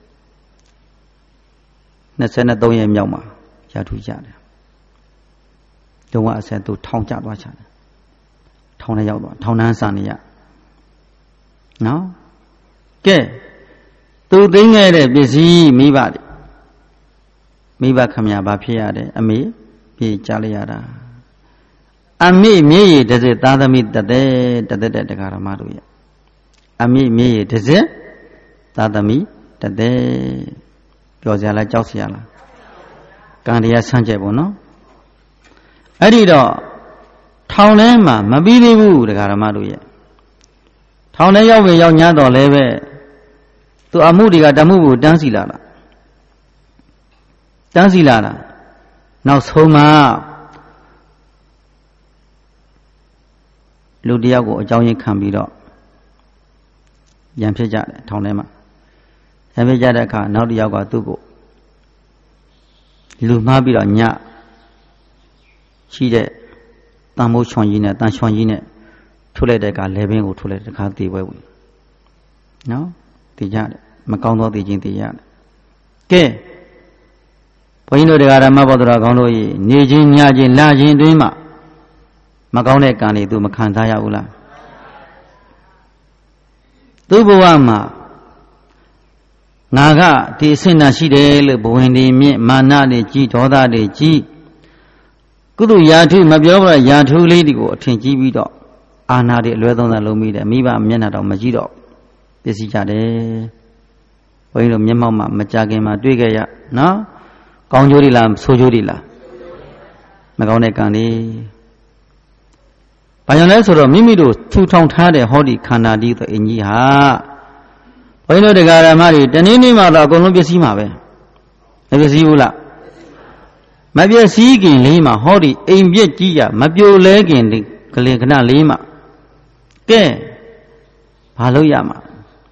နှစ်ဆယ်သုံးရက်မြောက်မှာယာထုကြတယ်တုံးကအဆက်သူထောင်ကျသွားချတယ်ထောင်ထဲရောက်သွားထောင်နှန်းစာနေရနော်ကဲသူသိငယ်တဲ့ပစ္စည်းမိဘတွေမိဘခမညာဘာဖြစ်ရတယ်အမေပြေးကြလိုက်ရတာအမေမြေရည်တစ်စက်သားသမီးတသက်တသက်တဲ့တရားဓမ္မတို့ရဲ့အမေမြေရည်တစ်စက်သားသမီးတသက်ပြောစရာလားကြောက်စရာလားကံတရားဆန့်ကျက်ပေါ့နော်အဲ့ဒီတော့ထောင်ထဲမှာမပြီးသေးဘူးတရားဓမ္မတို့ရဲ့ထောင်ထဲရောက်ပြီရောက်ညတော့လည်းပဲသူအမှုတွေကဓမ္မှုကိုတန်းစီလာတာတန်းစီလာတာနောက်ဆုံးမှာလူတယောက်ကိုအကြောင်းရင်းခံပြီးတော့ရံဖြစ်ကြတယ်ထောင်ထဲမှာရံဖြစ်ကြတဲ့အခါနောက်တယောက်ကသူ့ကိုလူမှားပြီးတော့ညရှိတဲ့တန်မိုးချွန်ကြီးနဲ့တန်ချွန်ကြီးနဲ့ထုတ်လိုက်တဲ့အခါလေဘင်းကိုထုတ်လိုက်တဲ့အခါတည်ပွဲဝင်နော်တည်ကြတယ်မကောင်းသောတည်ခြင်းတည်ရတယ်ကဲဘုန်းကြီးတို့တရားဓမ္မဘောတော်ကောင်းတို့ဤနေခြင်းညခြင်းလခြင်းအတွင်းမှာမကောင်းတဲ့ကံတွေသူမခံစားရဘူးလားသူ့ဘဝမှာငါကဒီအဆင့်နာရှိတယ်လို့ဘဝင်တွေမြင့်မာနတွေကြီးဒေါသတွေကြီးကုသရာထုမပြောပါရာထုလေးတွေကိုအထင်ကြီးပြီးတော့အာနာတွေအလွဲသုံးစားလုံးမိတယ်မိဘမျက်နှာတော့မကြည့်တော့ပစ္စည်းကြတယ်ဘုန်းကြီးတို့မျက်မှောက်မှာမကြခင်မှာတွေ့ခဲ့ရနော်ကောင်းကျိုးတွေလားဆိုးကျိုးတွေလားမကောင်းတဲ့ကံတွေဘာကြောင့်လဲဆိုတော့မိမိတို့ထူထောင်ထားတဲ့ဟောဒီခန္ဓာဒီဆိုအင်ကြီးဟာဘုန်းကြီးတို့တရားဓမ္မတွေတနည်းနည်းမှတော့အကုန်လုံးပစ္စည်းမှာပဲမပစ္စည်းဘူးလားမပစ္စည်းခင်လေးမှာဟောဒီအိမ်ပြက်ကြီးရမပြိုလဲခင်ဒီကလေးခဏလေးမှာကဲဘာလို့ရမှာ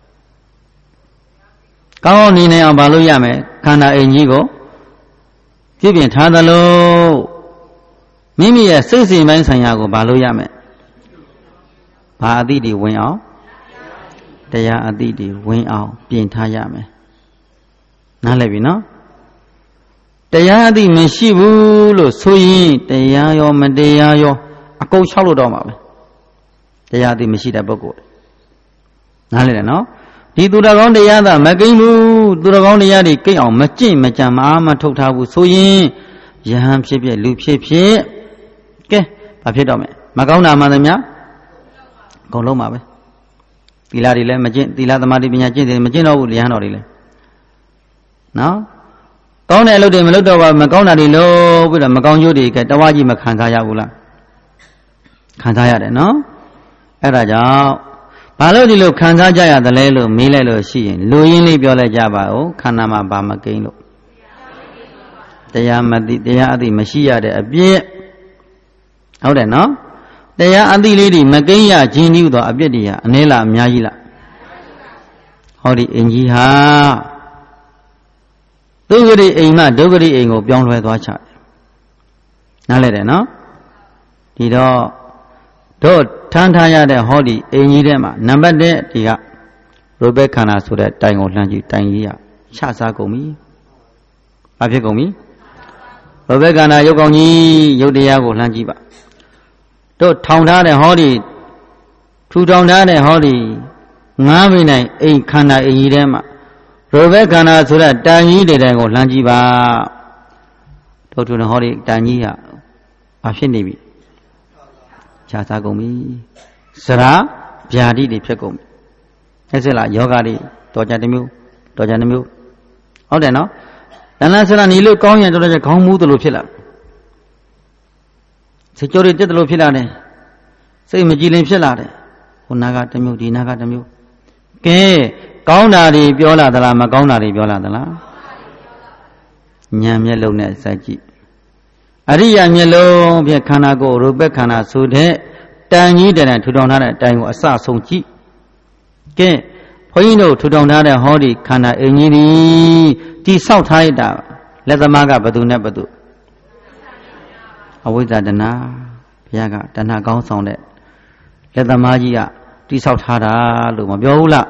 ကောင်းနေနေအောင်ဘာလို့ရမယ်ခန္ဓာအိမ်ကြီးကိုပြည့်ပြင်ထားသလိုမိမိရဲ့စိတ်စဉ်ပိုင်းဆိုင်ရာကိုဘာလို့ရမယ်ဘာအသည့်တွေဝင်အောင်တရားအသည့်တွေဝင်အောင်ပြင်ထားရမယ်နားလည်ပြီနော်တရားအသည့်မရှိဘူးလို့ဆိုရင်တရားရောမတရားရောအကုန်လျှောက်လို့တော့မှာပဲတရားအသည့်မရှိတဲ့ပုဂ္ဂိုလ်နားလည်တယ်နော်ဒီသူတော်ကောင်းတရားသာမကိန်းဘူးသူတော်ကောင်းတရားတွေကိန်းအောင်မကျင့်မကြံမအားမထုတ်ထားဘူးဆိုရင်ယဟန်ဖြစ်ဖြစ်လူဖြစ်ဖြစ်ကဲဘာဖြစ်တော့မလဲမကောင်းတာမှန်သမျှအကုန်လုံးပါပဲသီလတွေလည်းမကျင့်သီလသမာဓိပညာကျင့်တယ်မကျင့်တော့ဘူးတရားတော်တွေလည်းနော်ကောင်းတဲ့အလုပ်တွေမလုပ်တော့ပါမကောင်းတာတွေလုပ်ပြီးတော့မကောင်းကျိုးတွေကတဝါကြီးမခံစားရဘူးလားခံစားရတယ်နော်အဲ့ဒါကြောင့်ဘာလို့ဒီလိုခံစားကြရတယ်လဲလို့မေးလိုက်လို့ရှိရင်လူရင်းလေးပြောလိုက်ကြပါဦးခန္ဓာမှာဘာမကိန်းလို့တရားမသိတရားအသိမရှိရတဲ့အပြစ်ဟုတ်တယ်နော်တရားအသိလေးတွေမကိန်းရခြင်းဤသောအပြစ်တွေဟာအနည်းလားအများကြီးလားဟောဒီအင်ကြီးဟာဒုက္ခရိအိမ်မှဒုက္ခရိအိမ်ကိုပြောင်းလဲသွားချတယ်နားလဲတယ်နော်ဒီတော့တို့ထမ်းထားရတဲ့ဟောဒီအင်ကြီးထဲမှာနံပါတ်တစ်ဒီကရုပ်ပဲခန္ဓာဆိုတဲ့တိုင်ကိုလှမ်းကြည့်တိုင်ကြီးကချစားကုန်ပြီဘာဖြစ်ကုန်ပြီရုပ်ပဲခန္ဓာရုပ်ကောင်းကြီးရုပ်တရားကိုလှမ်းကြည့်ပါတို့ထောင်ထားတဲ့ဟောဒီထူထောင်ထားတဲ့ဟောဒီငါးမိနိုင်အိမ်ခန္ဓာအိမ်ကြီးထဲမှာရုပ်ပဲခန္ဓာဆိုတဲ့တိုင်ကြီးတဲ့တိုင်ကိုလှမ်းကြည့်ပါတို့ထူထောင်ဟောဒီတိုင်ကြီးကဘာဖြစ်နေပြီခြားစားကုန်ပြီစရာဗျာတိတွေဖြစ်ကုန်ပြီအဲ့စလားယောဂတွေတော်ကြတစ်မျိုးတော်ကြတစ်မျိုးဟုတ်တယ်နော်တဏှာစရာနေလို့ကောင်းရင်တော်တော်ခေါင်းမူးသလိုဖြစ်လာစိတ်ကြိုးတွေတက်သလိုဖြစ်လာတယ်စိတ်မကြည်လင်ဖြစ်လာတယ်ဟိုနာကတစ်မျိုးဒီနာကတစ်မျိုးကဲကောင်းတာတွေပြောလာသလားမကောင်းတာတွေပြောလာသလားဉာဏ်မျက်လုံးနဲ့စိုက်ကြည့်အရိယာမျက်လုံးဖြင့်ခန္ဓာကိုယ်ရူပခန္ဓာဆိုတဲ့တန်ကြီးတဲ့ထူထောင်ထားတဲ့အတိုင်းကိုအစဆုံးကြည့်ကဲဘုန်းကြီးတို့ထူထောင်ထားတဲ့ဟောဒီခန္ဓာအင်ကြီးဒီတိဆောက်ထားရတာလက်သမားကဘသူနဲ့ဘသူအဝိဇ္ဇာတဏှာဘုရားကတဏှာကောင်းဆောင်တဲ့လက်သမားကြီးကတိဆောက်ထားတာလို့မပြောဘူးလား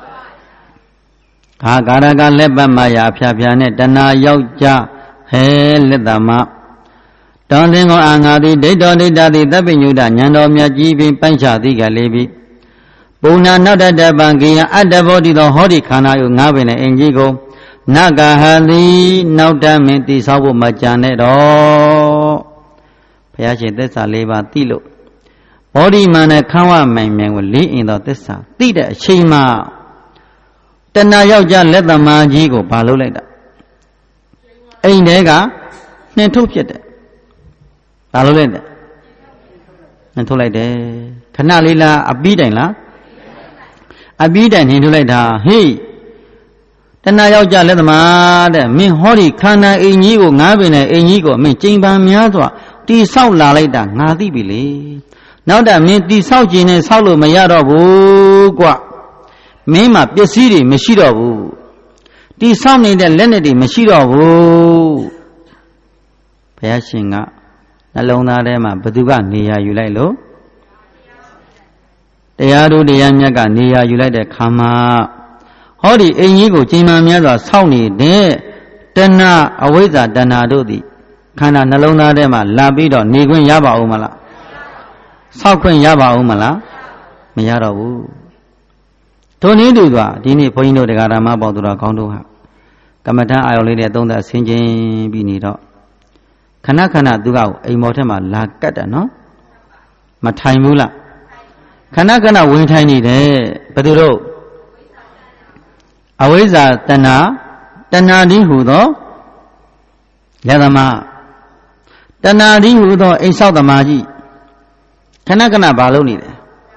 ခါကာရကလက်ပတ်မာယာဖြာဖြာနဲ့တဏှာယောက်ျားဟဲလက်သမားတောင်းတင်ကိုအာငါသည်ဒိဋ္ဌောဒိဋ္ဌာတိသဗ္ဗညုတဉာဏ်တော်မြတ်ကြီးပင်ပိုင်းခြားသည်ကလေးပြီပုံနာနောက်တတပံကေယအတ္တဘောတိသောဟောဒီခန္ဓာကိုငါးပင်နဲ့အင်ကြီးကိုနဂဟသည်နောက်တမင်းတိဆောက်ဖို့မကြံနဲ့တော့ဘုရားရှင်သစ္စာလေးပါးသိလို့ဘောဓိမန်နဲ့ခန်းဝမိုင်မြိုင်ကိုလေးအင်သောသစ္စာသိတဲ့အချိန်မှာတဏှာယောက်ျားလက်သမားကြီးကိုဘာလုပ်လိုက်တာအိမ်ထဲကနှင်ထုတ်ဖြစ်တယ်ဘာလုပ်လိုက်တယ်နှင်ထုတ်လိုက်တယ်ခဏလေးလားအပြီးတိုင်လားအပြီးတိုင်နှင်ထုတ်လိုက်တာဟေးတဏှာယောက်ျားလက်သမားတဲ့မင်းဟောဒီခန္ဓာအိမ်ကြီးကိုငါးပင်နဲ့အိမ်ကြီးကိုမင်းကျိန်ပန်များစွာတိဆောက်လာလိုက်တာငါသိပြီလေနောက်တော့မင်းတိဆောက်ခြင်းနဲ့ဆောက်လို့မရတော့ဘူးကွမင်းမှာပစ္စည်းတွေမရှိတော့ဘူးတိဆောက်နေတဲ့လက်နဲ့တွေမရှိတော့ဘူးဘုရားရှင်ကနှလုံးသားထဲမှာဘသူကနေရာယူလိုက်လို့တရားတို့တရားမြတ်ကနေရာယူလိုက်တဲ့ခါမှာဟောဒီအိမ်ကြီးကိုကျင်းပများစွာဆောက်နေတဲ့တဏှာအဝိဇ္ဇာတဏှာတို့သည်ခန္ဓာနှလုံးသားထဲမှာလာပြီးတော့နေခွင့်ရပါဦးမလားဆောက်ခွင့်ရပါဦးမလားမရတော့ဘူးထိုနည်းတူစွာဒီနေ့ဘုန်းကြီးတို့တရားဓမ္မပေါသူတော်ကောင်းတို့ဟာကမ္မဋ္ဌာန်းအာရုံလေးနဲ့သုံးသပ်ဆင်ခြင်ပြီးနေတော့ခဏခဏသူကအိမ်မော်ထက်မှာလာကတ်တယ်နော်မထိုင်ဘူးလားခဏခဏဝင်ထိုင်နေတယ်ဘယ်သူတို့အဝိဇ္ဇာတဏှာတဏှာဒီဟူသောလက်သမားတဏှာဒီဟူသောအိမ်ဆောက်သမားကြီးခဏခဏဘာလုပ်နေတယ်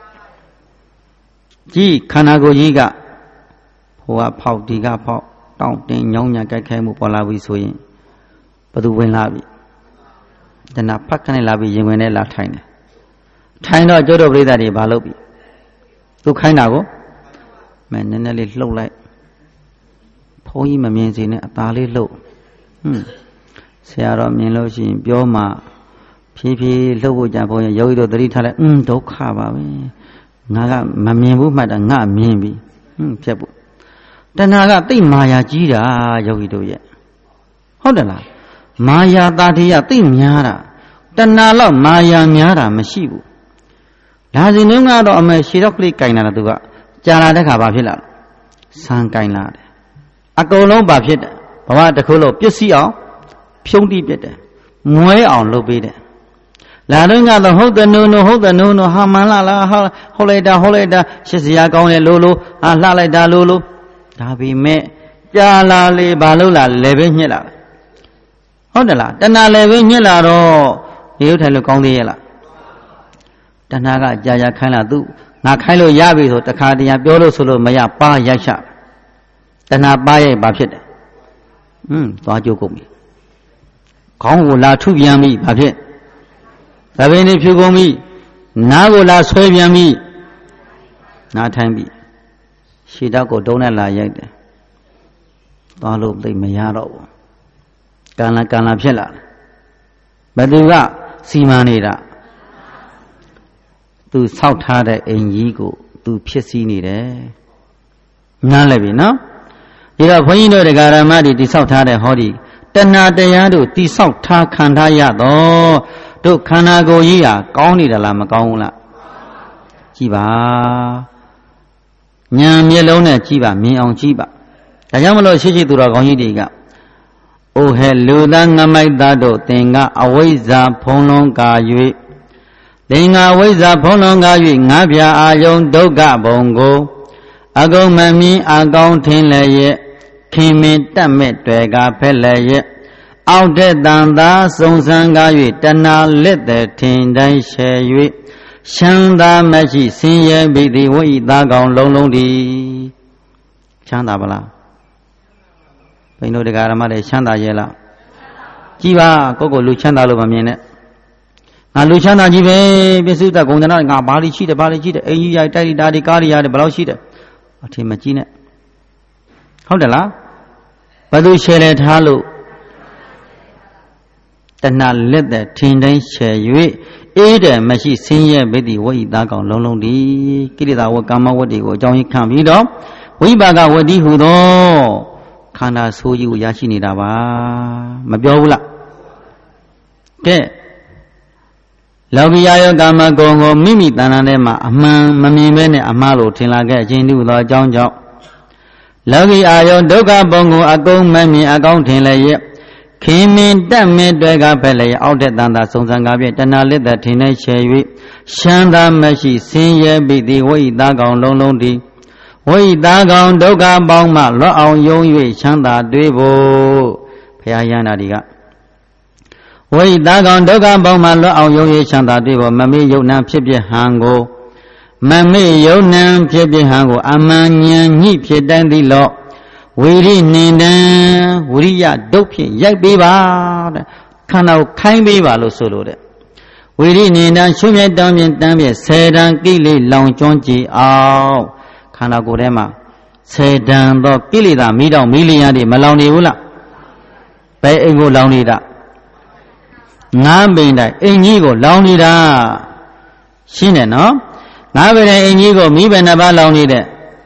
ကြီးခန္ဓာကိုယ်ကြီးကဟိုကဖောက်ဒီကဖောက်တောင့်တင်ညောင်းညာကြိုက်ခဲမှုပေါ်လာပြီဆိုရင်ဘသူဝင်လာပြီတဏှာဖတ်ခနဲ့လာပြီးရင်ဝင်နဲ့လာထိုင်တယ်ထိုင်တော့ကျိုးတော်ပရိသတ်တွေဘာလုပ်ပြီသူခိုင်းတာကိုမဲနည်းနည်းလေးလှုပ်လိုက်ဘုန်းကြီးမမြင်စေနဲ့အသာလေးလှုပ်ဟွန်းဆရာတော်မြင်လို့ရှိရင်ပြောမှဖြည်းဖြည်းလှုပ်ဖို့ကြံဘုန်းကြီးယောဂီတို့သတိထားလိုက်အင်းဒုက္ခပါပဲငါကမမြင်ဘူးမှတ်တာငါမြင်ပြီဟွန်းဖြတ်ဖို့တဏှာကသိမာယာကြီးတာယောဂီတို့ရဲ့ဟုတ်တယ်လားမာယာတာတရားသိများတာတဏှာလောက်မာယာများတာမရှိဘူးဒါစီနှုံးကတော့အမေရှည်တော့ကလေးကင်လာတာသူကကြာလာတဲ့ခါဘာဖြစ်လာလဲဆန်းကင်လာတယ်အကုန်လုံးဘာဖြစ်တယ်ဘဝတစ်ခုလုံးပစ္စည်းအောင်ဖြုံးတိပြစ်တယ်မွဲအောင်လုပ်ပေးတယ်လာတော့ကတော့ဟုတ်တယ်နိုးနိုးဟုတ်တယ်နိုးနိုးဟာမှန်လားလားဟုတ်ဟုတ်လိုက်တာဟုတ်လိုက်တာရှစ်စရာကောင်းတယ်လို့လို့ဟာလှလိုက်တာလို့လို့ဒါပေမဲ့ကြာလာလေဘာလို့လာလဲပဲညှက်လာဟုတ်တယ်လားတဏှာလည်းပဲညှက်လာတော့ရေထိုင်လို့ကောင်းသေးရဲ့လားတဏှာကကြာကြာခိုင်းလာသူ ngà khai lo ya bi so takha taya pyo lo so lo ma ya pa yai sha tana pa yai ba phit de hm twa jo gung bi khong ko la thu pyan bi ba phit da bin ni phyu gung bi na ko la swai pyan bi na thain bi shi dak ko dong net la yai de twa lo bai ma ya daw bu kan la kan la phit la ba tu ka si man nida tu ဆောက်ထားတဲ့အိမ်ကြီးကိုသူဖြစ်စည်းနေတယ်နားလည်ပြီနော်ဒီတော့ဘုန်းကြီးတို့တရားဓမ္မတွေတိဆောက်ထားတဲ့ဟောဒီတဏှာတရားတို့တိဆောက်ထားခံထားရတော့တို့ခန္ဓာကိုယ်ကြီးဟာကောင်းနေတယ်လားမကောင်းဘူးလားကြည့်ပါဉာဏ်မျက်လုံးနဲ့ကြည့်ပါမြင်အောင်ကြည့်ပါဒါကြောင့်မလို့ရှိရှိသူတော်ကောင်းကြီးတွေကအိုဟဲလူသားငမိုက်သားတို့သင်ကအဝိဇ္ဇာဖုံးလွန်ကာ၍သင်္ဃဝိဇ္ဇာဖုံးလွန်ကာ၍ငါးပြာအာယုံဒုက္ခဘုံကိုအကုန်မမြင်အကောင်းထင်လည်းရဲ့ခင်မင်တက်မဲ့တွေကဖက်လည်းရဲ့အောက်တဲ့တန်သာစုံစမ်းကား၍တဏှာလက်တဲ့ထင်တိုင်းရှယ်၍ရှမ်းသာမရှိဆင်းရဲပြီသည်ဝိသားကောင်လုံးလုံးဒီချမ်းသာပါလားဘိန်းတို့တရားဓမ္မတွေချမ်းသာရဲ့လားကြည်ပါကိုယ့်ကိုလူချမ်းသာလို့မမြင်နဲ့ငါလူချမ်းသာကြီးပဲပြစ္ဆုတ်ဂုဏ်သနာငါဘာလို့ရှိတယ်ဘာလို့ရှိတယ်အင်ကြီးရိုက်တိုက်တာဒီကားတွေရတယ်ဘယ်လောက်ရှိတယ်အထင်မကြီးနဲ့ဟုတ်တယ်လားဘယ်သူရှယ်လဲထားလို့တဏှာလက်တဲ့ထင်တိုင်းရှယ်၍အေးတယ်မရှိဆင်းရဲပြီသည်ဝိသားကောင်လုံးလုံးဒီကိလေသာဝကာမဝတ္တိကိုအကြောင်းကြီးခံပြီးတော့ဝိပါကဝတ္တိဟူသောခန္ဓာဆိုးကြီးကိုရရှိနေတာပါမပြောဘူးလားကဲလောကီယာယောကာမဂုဏ်ကိုမိမိတဏ္ဍာထဲမှာအမှန်မမြင်ဘဲနဲ့အမှားလို့ထင်လာခဲ့ခြင်းတူသောအကြောင်းကြောင့်လောကီအာယောဒုက္ခဘုံကိုအကုန်မမြင်အကောင်းထင်လည်းရဲ့ခင်မင်တက်မဲ့တွေကဖက်လည်းအောက်တဲ့တန်တာစုံစံကားပြတဏှာလက်သက်ထင်နေချေ၍ရှမ်းသာမရှိဆင်းရဲပြီသည်ဝိသားကောင်လုံးလုံးဒီဝိသားကောင်ဒုက္ခပေါင်းမှလွတ်အောင်ယုံ၍ချမ်းသာတွေ့ဖို့ဘုရားယန္တာဒီကဝိသားကောင်ဒုက္ခပေါင်းမှလွတ်အောင်ယုံ၍ချမ်းသာတွေ့ဖို့မမေ့ယုံနှံဖြစ်ဖြစ်ဟံကိုမမေ့ယုံနှံဖြစ်ဖြစ်ဟံကိုအမှန်ဉာဏ်ညှိဖြစ်တိုင်းသည်လောဝိရိနှင်တံဝိရိယဒုတ်ဖြင့်ရိုက်ပေးပါတဲ့ခန္ဓာကိုခိုင်းပေးပါလို့ဆိုလို့တဲ့ဝိရိနှင်တံရှုမြတ်တောင်းမြင်တမ်းပြဆယ်တန်ကိလေလောင်ကျွမ်းကြည်အောင်ခန္ဓာကိုယ်ထဲမှာဆယ်တန်သောကိလေသာမိတောင်မိလျာတွေမလောင်နေဘူးလားဘယ်အိမ်ကိုလောင်နေတာငါးပိန်တိုင်းအိမ်ကြီးကိုလောင်နေတာရှင်းတယ်နော်ငါးပိန်တိုင်းအိမ်ကြီးကိုမိဘယ်နှပါးလောင်နေတဲ့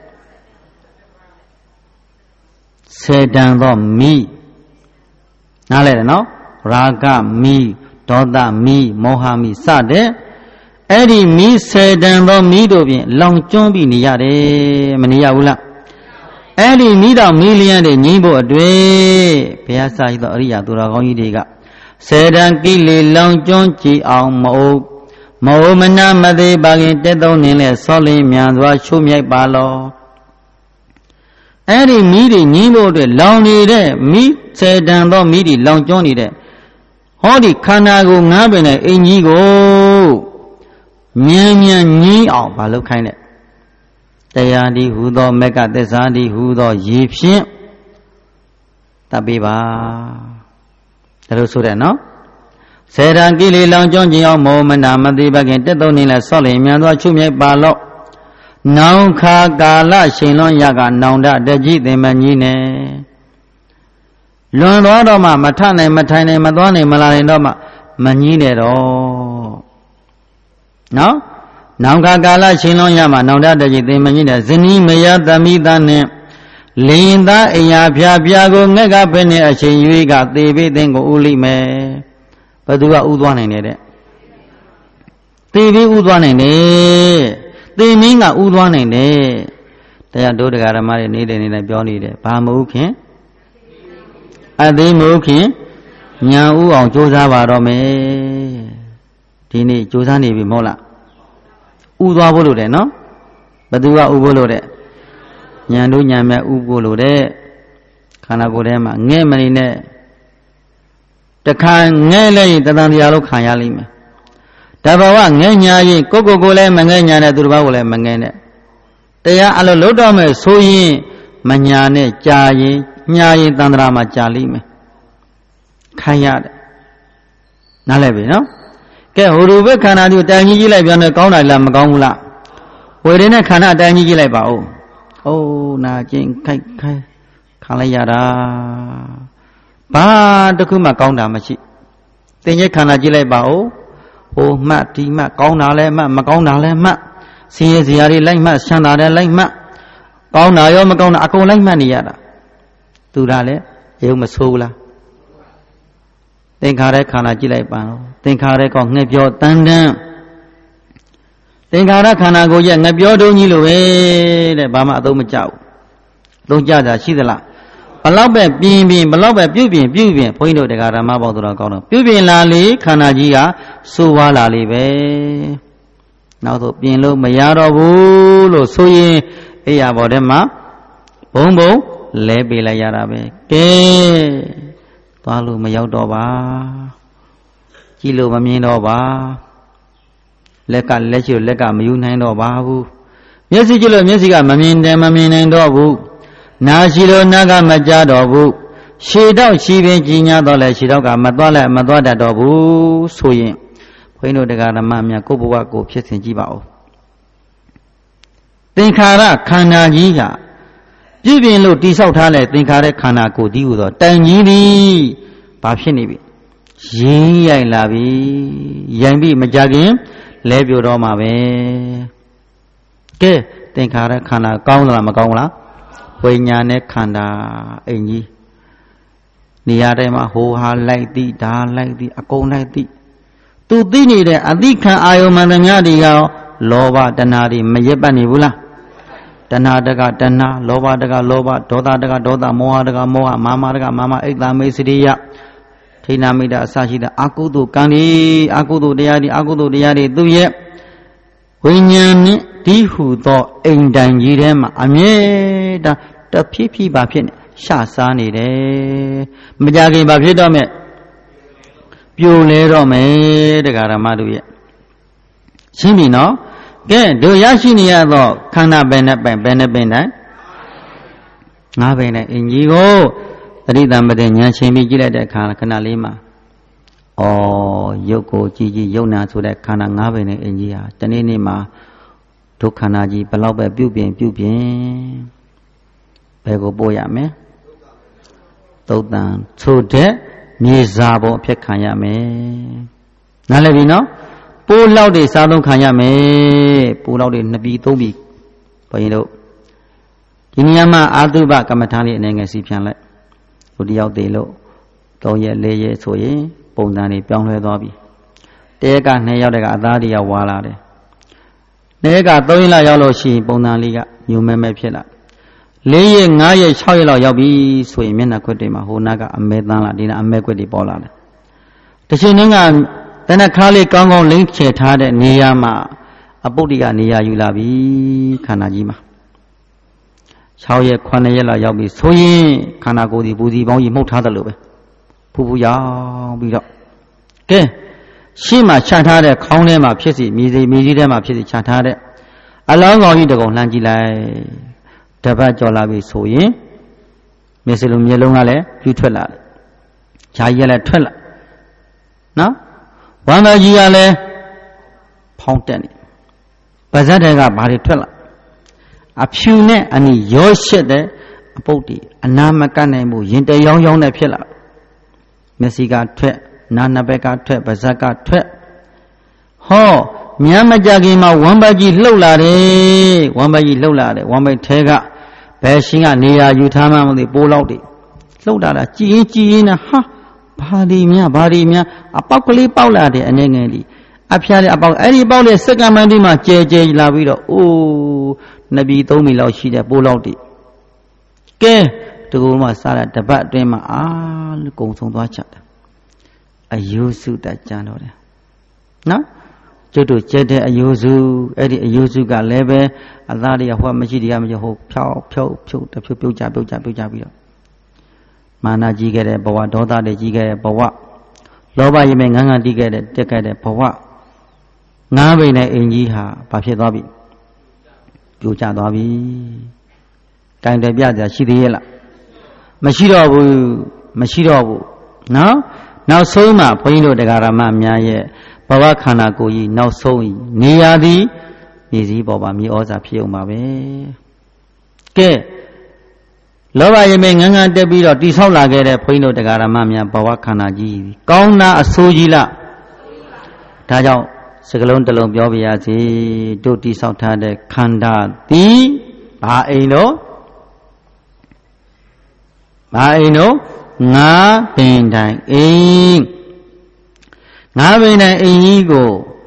ဆယ်တန်သောမိနားလဲတယ်နော်ရာဂမိဒေါသမိမောဟမိစတဲ့အဲ့ဒီမိဆယ်တန်သောမိတို့ဖြင့်လောင်ကျွမ်းပြီးနေရတယ်မနေရဘူးလားအဲ့ဒီမိတော်မိလျံတွေငြိမ့်ဖို့အတွေ့ဘုရားစာရသောအရိယာသူတော်ကောင်းကြီးတွေကဆယ်တန်ကိလေလောင်ကျွမ်းကြည်အောင်မအိုးမအိုးမနာမသေးပါခင်တက်သုံးနေလဲဆောလင်းမြန်စွာရှုမြိုက်ပါလောအဲ့ဒီမိတွေငြိမ့်ဖို့အတွက်လောင်နေတဲ့မိဆယ်တန်သောမိတွေလောင်ကျွမ်းနေတဲ့ဟောဒီခန္ဓာကိုငါးပင်နဲ့အင်ကြီးကိုမြန်မြန်ငြိမ့်အောင်မလုပ်ခိုင်းတဲ့တရားဒီဟူသောမက္ကသစ္စာဒီဟူသောရေဖြင့်တပ်ပေးပါဒါလို့ဆိုတဲ့နော်စေတံကိလေလောင်ကျွမ်းခြင်းအောင်မောမနာမသိဘခင်တက်သုံးနေလဲဆော့လင်မြန်သောချုပ်မြိုက်ပါလော့နောင်ခါကာလရှင်လွန်ရကနောင်တတကြီးသင်မကြီးနဲ့လွန်သွားတော့မှမထနိုင်မထိုင်နိုင်မသွားနိုင်မလာနိုင်တော့မှမကြီးနဲ့တော့နော်နောင်ခါကာလရှင်လွန်ရမှနောင်တတကြီးသင်မကြီးနဲ့ဇနီးမယားသမီးသားနဲ့လင်းသားအရာဖြာဖြာကိုငှက်ကဖက်နဲ့အချိန်ရွေးကသေပေးတဲ့ကိုဥလိမယ်ဘယ်သူကဥသွားနိုင်တယ်တဲ့သေပေးဥသွားနိုင်တယ်သေမင်းကဥသွားနိုင်တယ်တရားတို့တရားဓမ္မတွေနေတဲ့နေတိုင်းပြောနေတယ်ဘာမဟုတ်ခင်အသေးမဟုတ်ခင်ညာဥအောင်ကြိုးစားပါတော့မယ်ဒီနေ့ကြိုးစားနေပြီမဟုတ်လားဥသွားဖို့လို့တယ်နော်ဘယ်သူကဥဖို့လို့တဲ့ညံတို့ညံမဲ့ဥဖို့လို့တဲ့ခန္ဓာကိုယ်ထဲမှာငဲ့မနေနဲ့တခါငဲ့လိုက်ရင်တသံတရားလို့ခံရလိမ့်မယ်ဒါဘဝငဲညာရင်ကိုကိုကိုလည်းမငဲညာနဲ့သူတစ်ပါးကိုလည်းမငဲနဲ့တရားအလိုလုံးတော့မယ်ဆိုရင်မညာနဲ့ကြာရင်ညာရင်တန်ត្រာမှာကြာလိမ့်မယ်ခိုင်းရတယ်နားလည်ပြီနော်ကဲဟိုရူပခန္ဓာတို့တိုင်ကြီးကြည့်လိုက်ပြန်တော့ကောင်းတယ်လားမကောင်းဘူးလားဝေဒနာခန္ဓာတိုင်ကြီးကြည့်လိုက်ပါဦးအိုးနာကျင်ခိုက်ခိုက်ခံလိုက်ရတာဘာတစ်ခုမှကောင်းတာမရှိသင်္ကြန်ခန္ဓာကြည့်လိုက်ပါဦးဟိုမှတ်ဒီမှတ်ကောင်းတာလဲမှတ်မကောင်းတာလဲမှတ်ဆင်းရဲစရာတွေလိုက်မှတ်ချမ်းသာတယ်လိုက်မှတ်ကောင်းတာရောမကောင်းတာအကုန်လိုက်မှတ်နေရတာသူကလည်းရုံမဆိုးဘူးလားသင်္ခါရခန္ဓာကြည့်လိုက်ပါတော့သင်္ခါရကောငှက်ပြောတန်တန်သင်္ခါရခန္ဓာကိုရဲ့ငှက်ပြောတုံးကြီးလိုပဲတဲ့ဘာမှအသုံးမကျဘူးသုံးကြတာရှိသလားဘလောက်ပဲပြင်းပြင်းဘလောက်ပဲပြုတ်ပြင်းပြုတ်ပြင်းဘုန်းကြီးတို့တရားဓမ္မပေါင်းတော်ကောင်းတော့ပြုတ်ပြင်းလာလေခန္ဓာကြီးကစိုးဝါလာလေပဲနောက်ဆိုပြင်လို့မရတော့ဘူးလို့ဆိုရင်အိယာဘော်ထဲမှာဘုံဘုံလဲပေးလိုက်ရတာပဲကဲသွားလို့မရောက်တော့ပါကြည့်လို့မမြင်တော့ပါလက်ကလက်ရှိလက်ကမယူနိုင်တော့ပါဘူးမျက်စိကြည့်လို့မျက်စိကမမြင်တယ်မမြင်နိုင်တော့ဘူးနာရှိလို့နာကမကြားတော့ဘူးရှည်တော့ရှည်ပင်ကြီးညာတော့လဲရှည်တော့ကမသွားလဲမသွားတတ်တော့ဘူးဆိုရင်ဘုန်းကြီးတို့တရားဓမ္မများကိုယ့်ဘဝကိုဖြစ်စဉ်ကြည့်ပါဦးသင်္ခါရခန္ဓာကြီးကပြုပြင်လို့တိဆောက်ထားတဲ့သင်္ခါရခန္ဓာကိုယ်ဒီဟူသောတိုင်ကြီးသည်ဘာဖြစ်နေပြီရင်းရိုက်လာပြီရိုင်ပြီးမကြခင်လဲပြိုတော့မှာပဲကဲသင်္ခါရခန္ဓာကောင်းသလားမကောင်းဘူးလားဝိညာဉ်နဲ့ခန္ဓာအိမ်ကြီးနေရာတိုင်းမှာဟိုဟာလိုက်သည်ဒါလိုက်သည်အကုန်လိုက်သည်သူသိနေတဲ့အသိခံအာယုံမှန်သမျှတွေကရောလောဘတဏှာတွေမရက်ပတ်နေဘူးလားတဏှာတကတဏှာလောဘတကလောဘဒေါသတကဒေါသမောဟတကမောဟမာမတကမာမအိတ်တမေစရိယထိနာမိတာအစရှိတဲ့အကုသိုလ်ကံတွေအကုသိုလ်တရားတွေအကုသိုလ်တရားတွေသူရဲ့ဝိညာဉ်နဲ့ဒီဟုသောအိမ်တိုင်ကြီးထဲမှာအမြဲတမ်းတဖြည်းဖြည်းပါဖြစ်နေရှာစားနေတယ်မကြခင်ပါဖြစ်တော့မဲ့ပြိုလဲတော့မယ်တရားဓမ္မတို့ရဲ့ရှင်းပြီနော်ကဲတို့ရရှိနေရသောခန္ဓာပဲနဲ့ပဲပဲနဲ့ပဲနဲ့ငါးပဲနဲ့အင်ကြီးကိုတတိတံပတိဉာဏ်ရှင်ပြီးကြည့်လိုက်တဲ့အခါခဏလေးမှာဩရုပ်ကိုကြည်ကြည်ယုံနာဆိုတဲ့ခန္ဓာငါးပဲနဲ့အင်ကြီးဟာတနေ့နေ့မှာဒုက္ခနာကြီးဘလောက်ပဲပြုတ်ပြင်ပြုတ်ပြင်ဘယ်ကိုပို့ရမလဲသုတ်တန်ဆိုတဲ့မြေစာပေါ်အဖြစ်ခံရမယ်နားလည်ပြီနော်ပိုးလောက်တွေစားလုံးခံရမယ်ပိုးလောက်တွေနှစ်ပြီးသုံးပြီးဘုန်းကြီးတို့ဒီနေရာမှာအာတုဘကမ္မထာလေးအနေငယ်စီပြန်လိုက်လူတယောက်သေးလို့သုံးရက်လေးရက်ဆိုရင်ပုံစံတွေပြောင်းလဲသွားပြီတရက်ကနှစ်ယောက်တည်းကအသားတွေကဝါလာတယ်တရက်ကသုံးရက်လောက်ရောက်လို့ရှိရင်ပုံစံလေးကညုံမဲမဲဖြစ်လာလေးရက်ငါးရက်ခြောက်ရက်လောက်ရောက်ပြီဆိုရင်မျက်နှာခွက်တွေမှာဟိုနာကအမဲသန်းလာဒီနာအမဲခွက်တွေပေါ်လာတယ်တစ်ချိန်นึงကတနခါလေးကောင်းကောင်းလိမ့်ချေထားတဲ့နေရာမှာအပုဒ်တိကနေရာယူလာပြီခန္ဓာကြီးမှာခြောက်ရက်ခုနှစ်ရက်လောက်ရောက်ပြီဆိုရင်ခန္ဓာကိုယ်ဒီပူစီပေါင်းကြီးမှုတ်ထားတယ်လို့ပဲဖူဖူရောက်ပြီးတော့ကဲရှေ့မှာခြာထားတဲ့ခေါင်းထဲမှာဖြစ်စီမြေစီမြေကြီးထဲမှာဖြစ်စီခြာထားတဲ့အလောင်းကောင်ကြီးတကောင်လှမ်းကြည့်လိုက်တပတ်ကြော်လာပြီဆိုရင်မျက်စိလုံးမျက်လုံးကလည်းပြူထွက်လာတယ်။ဂျာကြီးကလည်းထွက်လာနော်ဝမ်းသာကြီးကလည်းဖောင်းတက်နေပါဇက်တွေကဘာတွေထွက်လာအဖြူနဲ့အနီရောရှက်တဲ့အပုတ်တွေအနာမကတ်နိုင်ဘူးရင်တရောင်းရောင်းနဲ့ဖြစ်လာမျက်စိကထွက်နာနှစ်ဘက်ကထွက်ပါဇက်ကထွက်ဟောမြမ်းမကြခင်မှာဝမ်းပိုက်ကြီးလှုပ်လာတယ်ဝမ်းပိုက်ကြီးလှုပ်လာတယ်ဝမ်းပိုက်ထဲကဘယ်ရှင်ကနေရာယူထားမှမသိပိုးလောက်တွေလှုပ်လာတာကြည်ရင်ကြည်ရင်နဲ့ဟာဘာဒီများဘာဒီများအပေါက်ကလေးပေါက်လာတယ်အနေငယ်လေးအဖျားလေးအပေါက်အဲ့ဒီပေါက်လေးစက္ကန့်မှန်းဒီမှာကျဲကျဲလာပြီးတော့အိုးနှစ်ပြည်သုံးပြည်လောက်ရှိတဲ့ပိုးလောက်တွေကဲဒီကုမှစားတဲ့တပတ်အတွင်းမှာအာကုံဆုံးသွားချတယ်အယုစုတကြံတော့တယ်နော်ကျုပ်တို့ကျက်တဲ့အယုစုအဲ့ဒီအယုစုကလည်းပဲအသားတွေကဟိုမရှိတရားမရှိဟိုဖြောက်ဖြုတ်ဖြုတ်တဖြုတ်ပြုတ်ကြပြုတ်ကြပြုတ်ကြပြီးတော့မာနကြီးခဲ့တဲ့ဘဝဒေါသတွေကြီးခဲ့တဲ့ဘဝလောဘရင်မဲ့ငန်းငန်းတီးခဲ့တဲ့တက်ခဲ့တဲ့ဘဝငါးပိန်နဲ့အင်ကြီးဟာဘာဖြစ်သွားပြီပြိုကျသွားပြီတိုင်တယ်ပြကြရှိသေးရဲ့လားမရှိတော့ဘူးမရှိတော့ဘူးနော်နောက်ဆုံးမှဘုန်းကြီးတို့တရားဓမ္မများရဲ့ဘဝခန္ဓာကိုယ်ကြီးနောက်ဆုံးနေရာသည်မြေစည်းပေါ်မှာမြေဩဇာဖြစ်အောင်ပါပဲကဲလောဘရမေငန်းငန်းတက်ပြီးတော့တိဆောက်လာခဲ့တဲ့ဘုန်းကြီးတို့တရားဓမ္မများဘဝခန္ဓာကြီးကောင်းတာအဆိုးကြီးလားဒါကြောင့်စကလုံးတစ်လုံးပြောပြရစီတို့တိဆောက်ထားတဲ့ခန္ဓာသည်ဘာအိမ်တော့ဘာအိမ်တော့ငါးပင်တိုင်အိမ်ငါးပင်တိုင်အိမ်ကြီးကို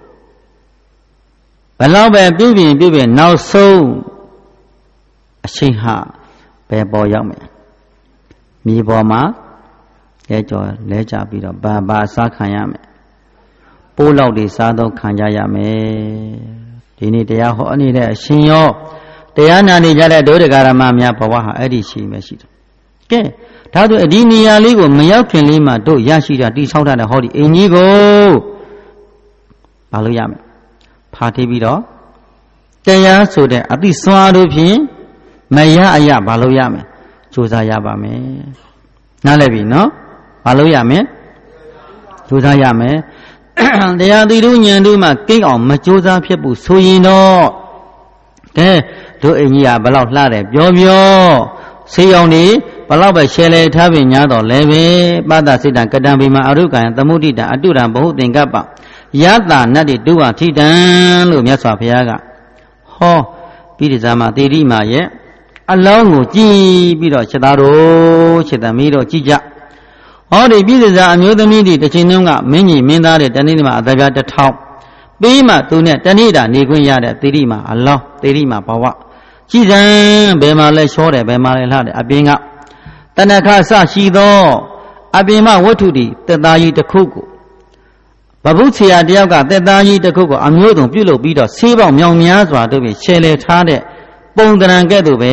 ဘယ်လောက်ပဲပြည့်ပြည့်ပြည့်ပြည့်နောက်ဆုံးအချိန်ဟာဘယ်ပေါ်ရောက်မယ်မြေပေါ်မှာလဲကြော်လဲကြပြီးတော့ဘာဘာစားခံရမယ်ပိုးလောက်တွေစားတော့ခံကြရမယ်ဒီနေ့တရားဟောအနေတဲ့အရှင်ရောတရားနာနေကြတဲ့ဒုဒကာရမများဘဝဟာအဲ့ဒီရှိမှရှိတယ်ကဲဒါဆိုဒီနေရာလေးကိုမရောက်ခင်လေးမှာတို့ရရှိတာတိဆောက်ထားတဲ့ဟောဒီအင်ကြီးကိုဘာလို့ရမလဲဖာထေးပြီးတော့တရားဆိုတဲ့အသိစွမ်းတို့ဖြင့်မရအရဘာလို့ရမလဲကြိုးစားရပါမယ်နားလည်ပြီနော်ဘာလို့ရမလဲကြိုးစားရမယ်တရားသိတို့ဉာဏ်တို့မှကိန်းအောင်မကြိုးစားဖြစ်ဘူးဆိုရင်တော့ကဲတို့အင်ကြီးကဘလောက်လှတယ်ပြောပြောဆေးရောင်နေဘလောက်ပဲရှယ်လေထားပင်ညာတော့လည်းပဲပတ္တစိတ္တကတံဘိမအရုကံသမုဒိတအတုရံဘဟုသင်္ကပ္ပယတာနတ်တိတုဝထိတံလို့မြတ်စွာဘုရားကဟောပြီးဒီဇာမသေတိမာရဲ့အလောင်းကိုကြည်ပြီးတော့ချက်သားတို့ချက်သမီးတို့ကြည်ကြဟောဒီပြည်ဇာအမျိုးသမီးတွေတစ်ချိန်လုံးကမင်းကြီးမင်းသားတွေတနေ့မှာအသက်ပြတစ်ထောင်ပြီးမှသူနဲ့တနေ့တာနေခွင့်ရတဲ့သေတိမာအလောင်းသေတိမာဘဝကြည်စံဘယ်မှာလဲချောတယ်ဘယ်မှာလဲလှတယ်အပြင်ကတဏခဆရှိသောအပြင်မဝတ္ထုတွေတက်သားကြီးတစ်ခုကိုဘဘုဆရာတယောက်ကတက်သားကြီးတစ်ခုကိုအမျိုးစုံပြုတ်လုပ်ပြီးတော့ဆေးပေါင်းမြောင်များစွာတို့ဖြင့်ရှယ်လေထားတဲ့ပုံတရံကဲ့သို့ပဲ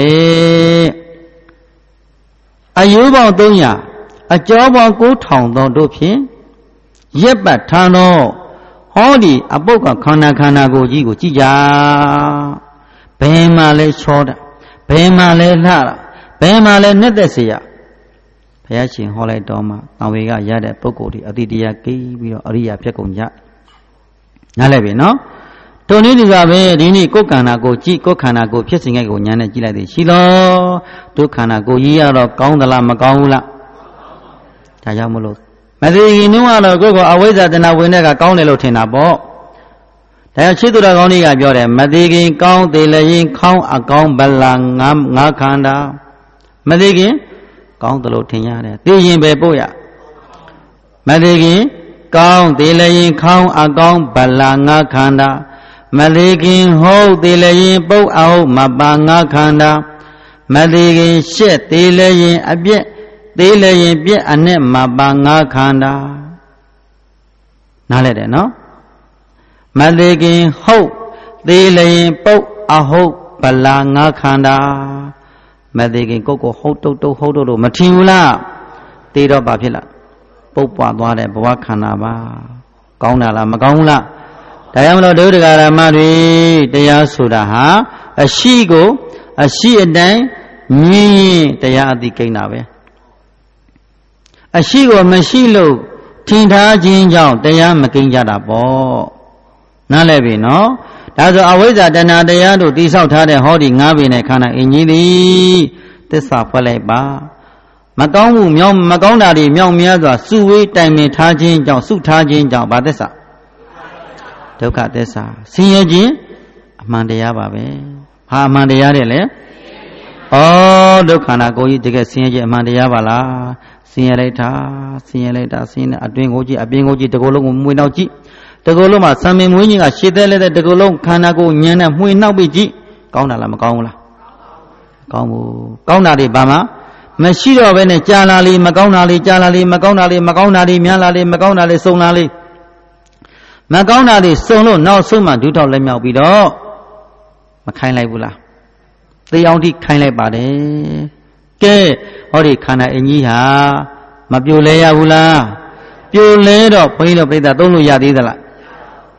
အယိုးပေါင်းသုံးရာအကျော်ပေါင်းကိုးထောင်သောတို့ဖြင့်ရက်ပတ်ထားသောဟောဒီအပုတ်ကခန္ဓာခန္ဓာကိုယ်ကြီးကိုကြည့်ကြဘယ်မှာလဲချောတာဘယ်မှာလဲလှတာဘယ်မှာလဲနဲ့သက်เสียဘုရားရှင်ဟောလိုက်တော်မှာတံဝေကရတဲ့ပုဂ္ဂိုလ်ဒီအတိတရားကိပြီးတော့အရိယာဖြစ်ကုန်ကြနားလည်ပြီနော်တုံနည်းဒီကပဲဒီနေ့ကိုယ်ခန္ဓာကိုကြည့်ကိုယ်ခန္ဓာကိုဖြစ်စဉ်ကိုညာနဲ့ကြည့်လိုက်သည်ရှိလို့ဒုက္ခန္ဓာကိုကြီးရတော့ကောင်းသလားမကောင်းဘူးလားဒါကြောင့်မလို့မသိရင်နှုံးကတော့ကိုယ့်ကိုအဝိဇ္ဇာတဏှာဝင်တဲ့ကကောင်းတယ်လို့ထင်တာပေါ့ဒါချစ်သူတော်ကောင်းကြီးကပြောတယ်မသိခင်ကောင်းသေးလည်းရင်ခေါင်းအကောင်းဗလာငါငါခန္ဓာမသိခင်ကောင်းတယ်လို့ထင်ရတယ်သိရင်ပဲပို့ရမသိခင်ကောင်းသေးလည်းရင်ခေါင်းအကောင်းဗလာငါခန္ဓာမသိခင်ဟုတ်သေးလည်းရင်ပုတ်အောင်မပါငါခန္ဓာမသိခင်ရှက်သေးလည်းရင်အပြက်သေးလည်းရင်ပြက်အနဲ့မပါငါခန္ဓာနားလဲတယ်နော်မသိခင်ဟုတ်သေးလည်းရင်ပုတ်အဟုတ်ဗလာငါခန္ဓာမသိခင်ကိုကိုဟုတ်တုတ်တုတ်ဟုတ်တုတ်လို့မထင်ဘူးလားသေးတော့ဘာဖြစ်လားပုတ်ပွားသွားတဲ့ဘဝခန္ဓာပါကောင်းတာလားမကောင်းဘူးလားဒါကြောင့်မလို့ဒုဒကာရမတွေတရားဆိုတာဟာအရှိကိုအရှိအတိုင်းမြင်ရင်တရားအသိကိန်းတာပဲအရှိကိုမရှိလို့ထင်ထားခြင်းကြောင့်တရားမကိန်းကြတာပေါ့နားလည်ပြီနော်ဒါဆိုအဝိဇ္ဇာတဏှာတရားတို့တိဆောက်ထားတဲ့ဟောဒီငါးပင်နဲ့ခန္ဓာအင်ကြီးသည်သစ္စာဖွဲ့လိုက်ပါမကောင်းမှုမြောင်မကောင်းတာတွေမြောင်များစွာစုဝေးတိုင်ပင်ထားခြင်းကြောင့်စုထားခြင်းကြောင့်ဗာသစ္စာဒုက္ခသစ္စာဆင်းရဲခြင်းအမှန်တရားပါပဲဟာအမှန်တရားတဲ့လေဩဒုက္ခနာကိုကြီးတကယ်ဆင်းရဲခြင်းအမှန်တရားပါလားဆင်းရဲလိုက်တာဆင်းရဲလိုက်တာဆင်းရဲအတွင်ကိုကြည့်အပြင်ကိုကြည့်တကူလုံးကိုမွေနောက်ကြည့်တကူလုံးမှာဆံမင်မွေးကြီးကရှည်သက်လက်တဲ့တကူလုံးခန္ဓာကိုညံနဲ့မှွေနောက်ပြီးကြည့်ကောင်းတာလားမကောင်းဘူးလားကောင်းဘူးကောင်းတာတွေဘာမှမရှိတော့ဘဲနဲ့ကြာလာလေမကောင်းတာလေကြာလာလေမကောင်းတာလေမကောင်းတာလေများလာလေမကောင်းတာလေစုံလာလေမကောင်းတာတွေစုံလို့နောက်ဆုံးမှဒုထောက်လက်မြောက်ပြီးတော့မခိုင်းလိုက်ဘူးလားသေအောင်ထိခိုင်းလိုက်ပါတယ်ကဲဟောဒီခန္ဓာအင်ကြီးဟာမပြိုလဲရဘူးလားပြိုလဲတော့ဘုန်းကြီးတို့ပြိဿသုံးလို့ရသေးသလား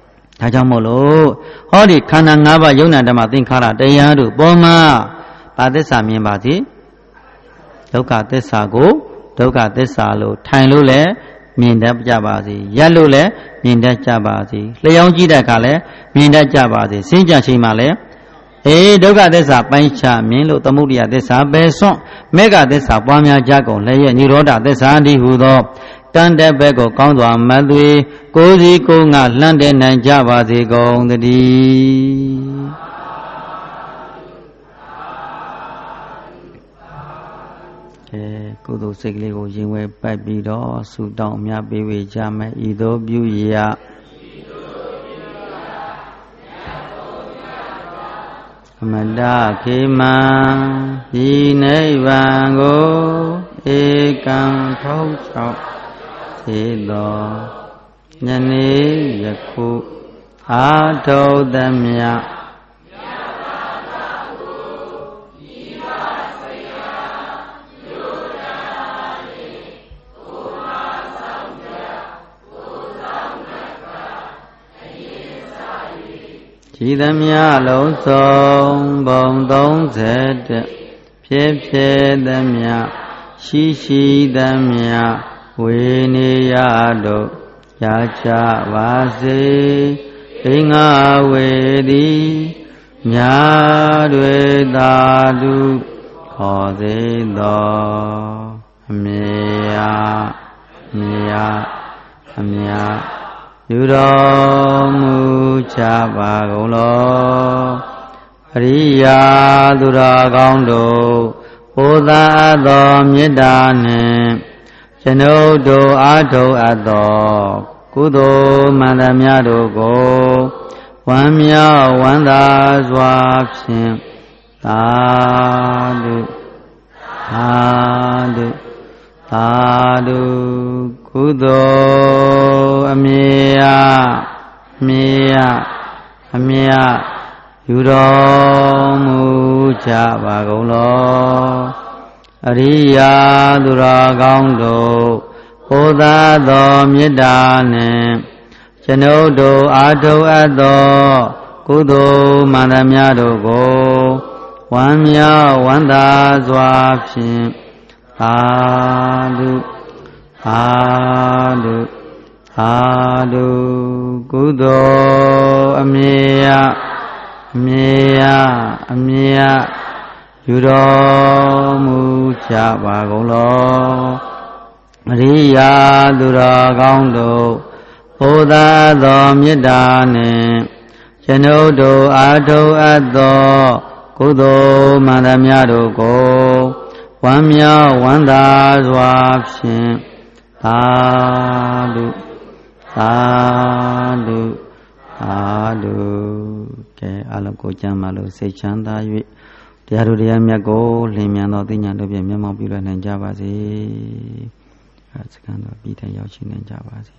ဒါကြောင့်မို့လို့ဟောဒီခန္ဓာ၅ပါးယုံနာဓမ္မသင်္ခါရတရားတို့ပေါ်မှာဘာသစ္စာမြင်ပါစေဒုက္ခသစ္စာကိုဒုက္ခသစ္စာလို့ထိုင်လို့လည်းမြင်တတ်ကြပါစေရက်လို့လည်းမြင်တတ်ကြပါစေလျှောင်းကြည့်တဲ့အခါလည်းမြင်တတ်ကြပါစေစင်ကြချိန်မှာလည်းအေးဒုက္ခသစ္စာပိုင်းခြားမြင်လို့သမုဒိယသစ္စာပဲစွန့်မေဃသစ္စာပွားများကြကုန်လည်းရဲ့និရောဓသစ္စာဒီဟုသောတန်တဲ့ဘက်ကိုကောင်းစွာမသွေကိုယ်စီကိုယ်ငါလှမ်းတဲ့နိုင်ကြပါစေကုန်တည်းကဲကုသိုလ်စိတ်ကလေးကိုရင်ဝဲပိုက်ပြီးတော့ဆုတောင်းအများပေးဝေကြမယ်ဤသို့ပြုရအမတခေမံဤနိဗ္ဗာန်ကိုဧကံထောက်ချောက်သေသောညနေယခုအာထုသမြဤသမျှလုံးစုံဘုံသုံးဆယ်တဖြစ်ဖြစ်သမျှရှိရှိသမျှဝေနေရတို့ရကြပါစေအင်္ဂဝေသည်မြာတွေသာတုခေါ်သေးသောအမေယမေယအမြတ်ယူတော်မူချပါကုန်လောအရိယာသူတော်ကောင်းတို့ဘုရားသောမေတ္တာနှင့်ကျွန်ုပ်တို့အားထုတ်အပ်သောကုသိုလ်မှန်သမျှတို့ကိုဝမ်းမြောက်ဝမ်းသာစွာဖြင့်သာဓုသာဓုသာဓုကုသိုလ်အမြဲမြဲအမြဲယူတော်မူကြပါကုန်လောအရိယာသူတော်ကောင်းတို့ဘုရားသောမေတ္တာနှင့်ကျွန်ုပ်တို့အားထုတ်အပ်သောကုသိုလ်မှန်သမျှတို့ကိုဝမ်းမြောက်ဝမ်းသာစွာဖြင့်သာဓုသာဓုသာဓုကုသိုလ်အမြဲအမြဲအမြဲယူတော်မူကြပါကုန်လောအရိယာသူတော်ကောင်းတို့ဘုရားသောမေတ္တာနှင့်ကျွန်ုပ်တို့အားထုတ်အပ်သောကုသိုလ်မှန်သမျှတို့ကိုဝမ်းမြောက်ဝမ်းသာစွာဖြင့်သာဓုသာဓုသာဓုကဲအလုံးကိုကြမ်းပါလို့စိတ်ချမ်းသာ၍တရားတို့တရားမြတ်ကိုလင်းမြန်သောသိဉာဏ်တို့ဖြင့်မျက်မှောက်ပြုလွှဲနိုင်ကြပါစေ။အဲစကံတော်ပြီးတဲ့ရောက်ရှိနိုင်ကြပါစေ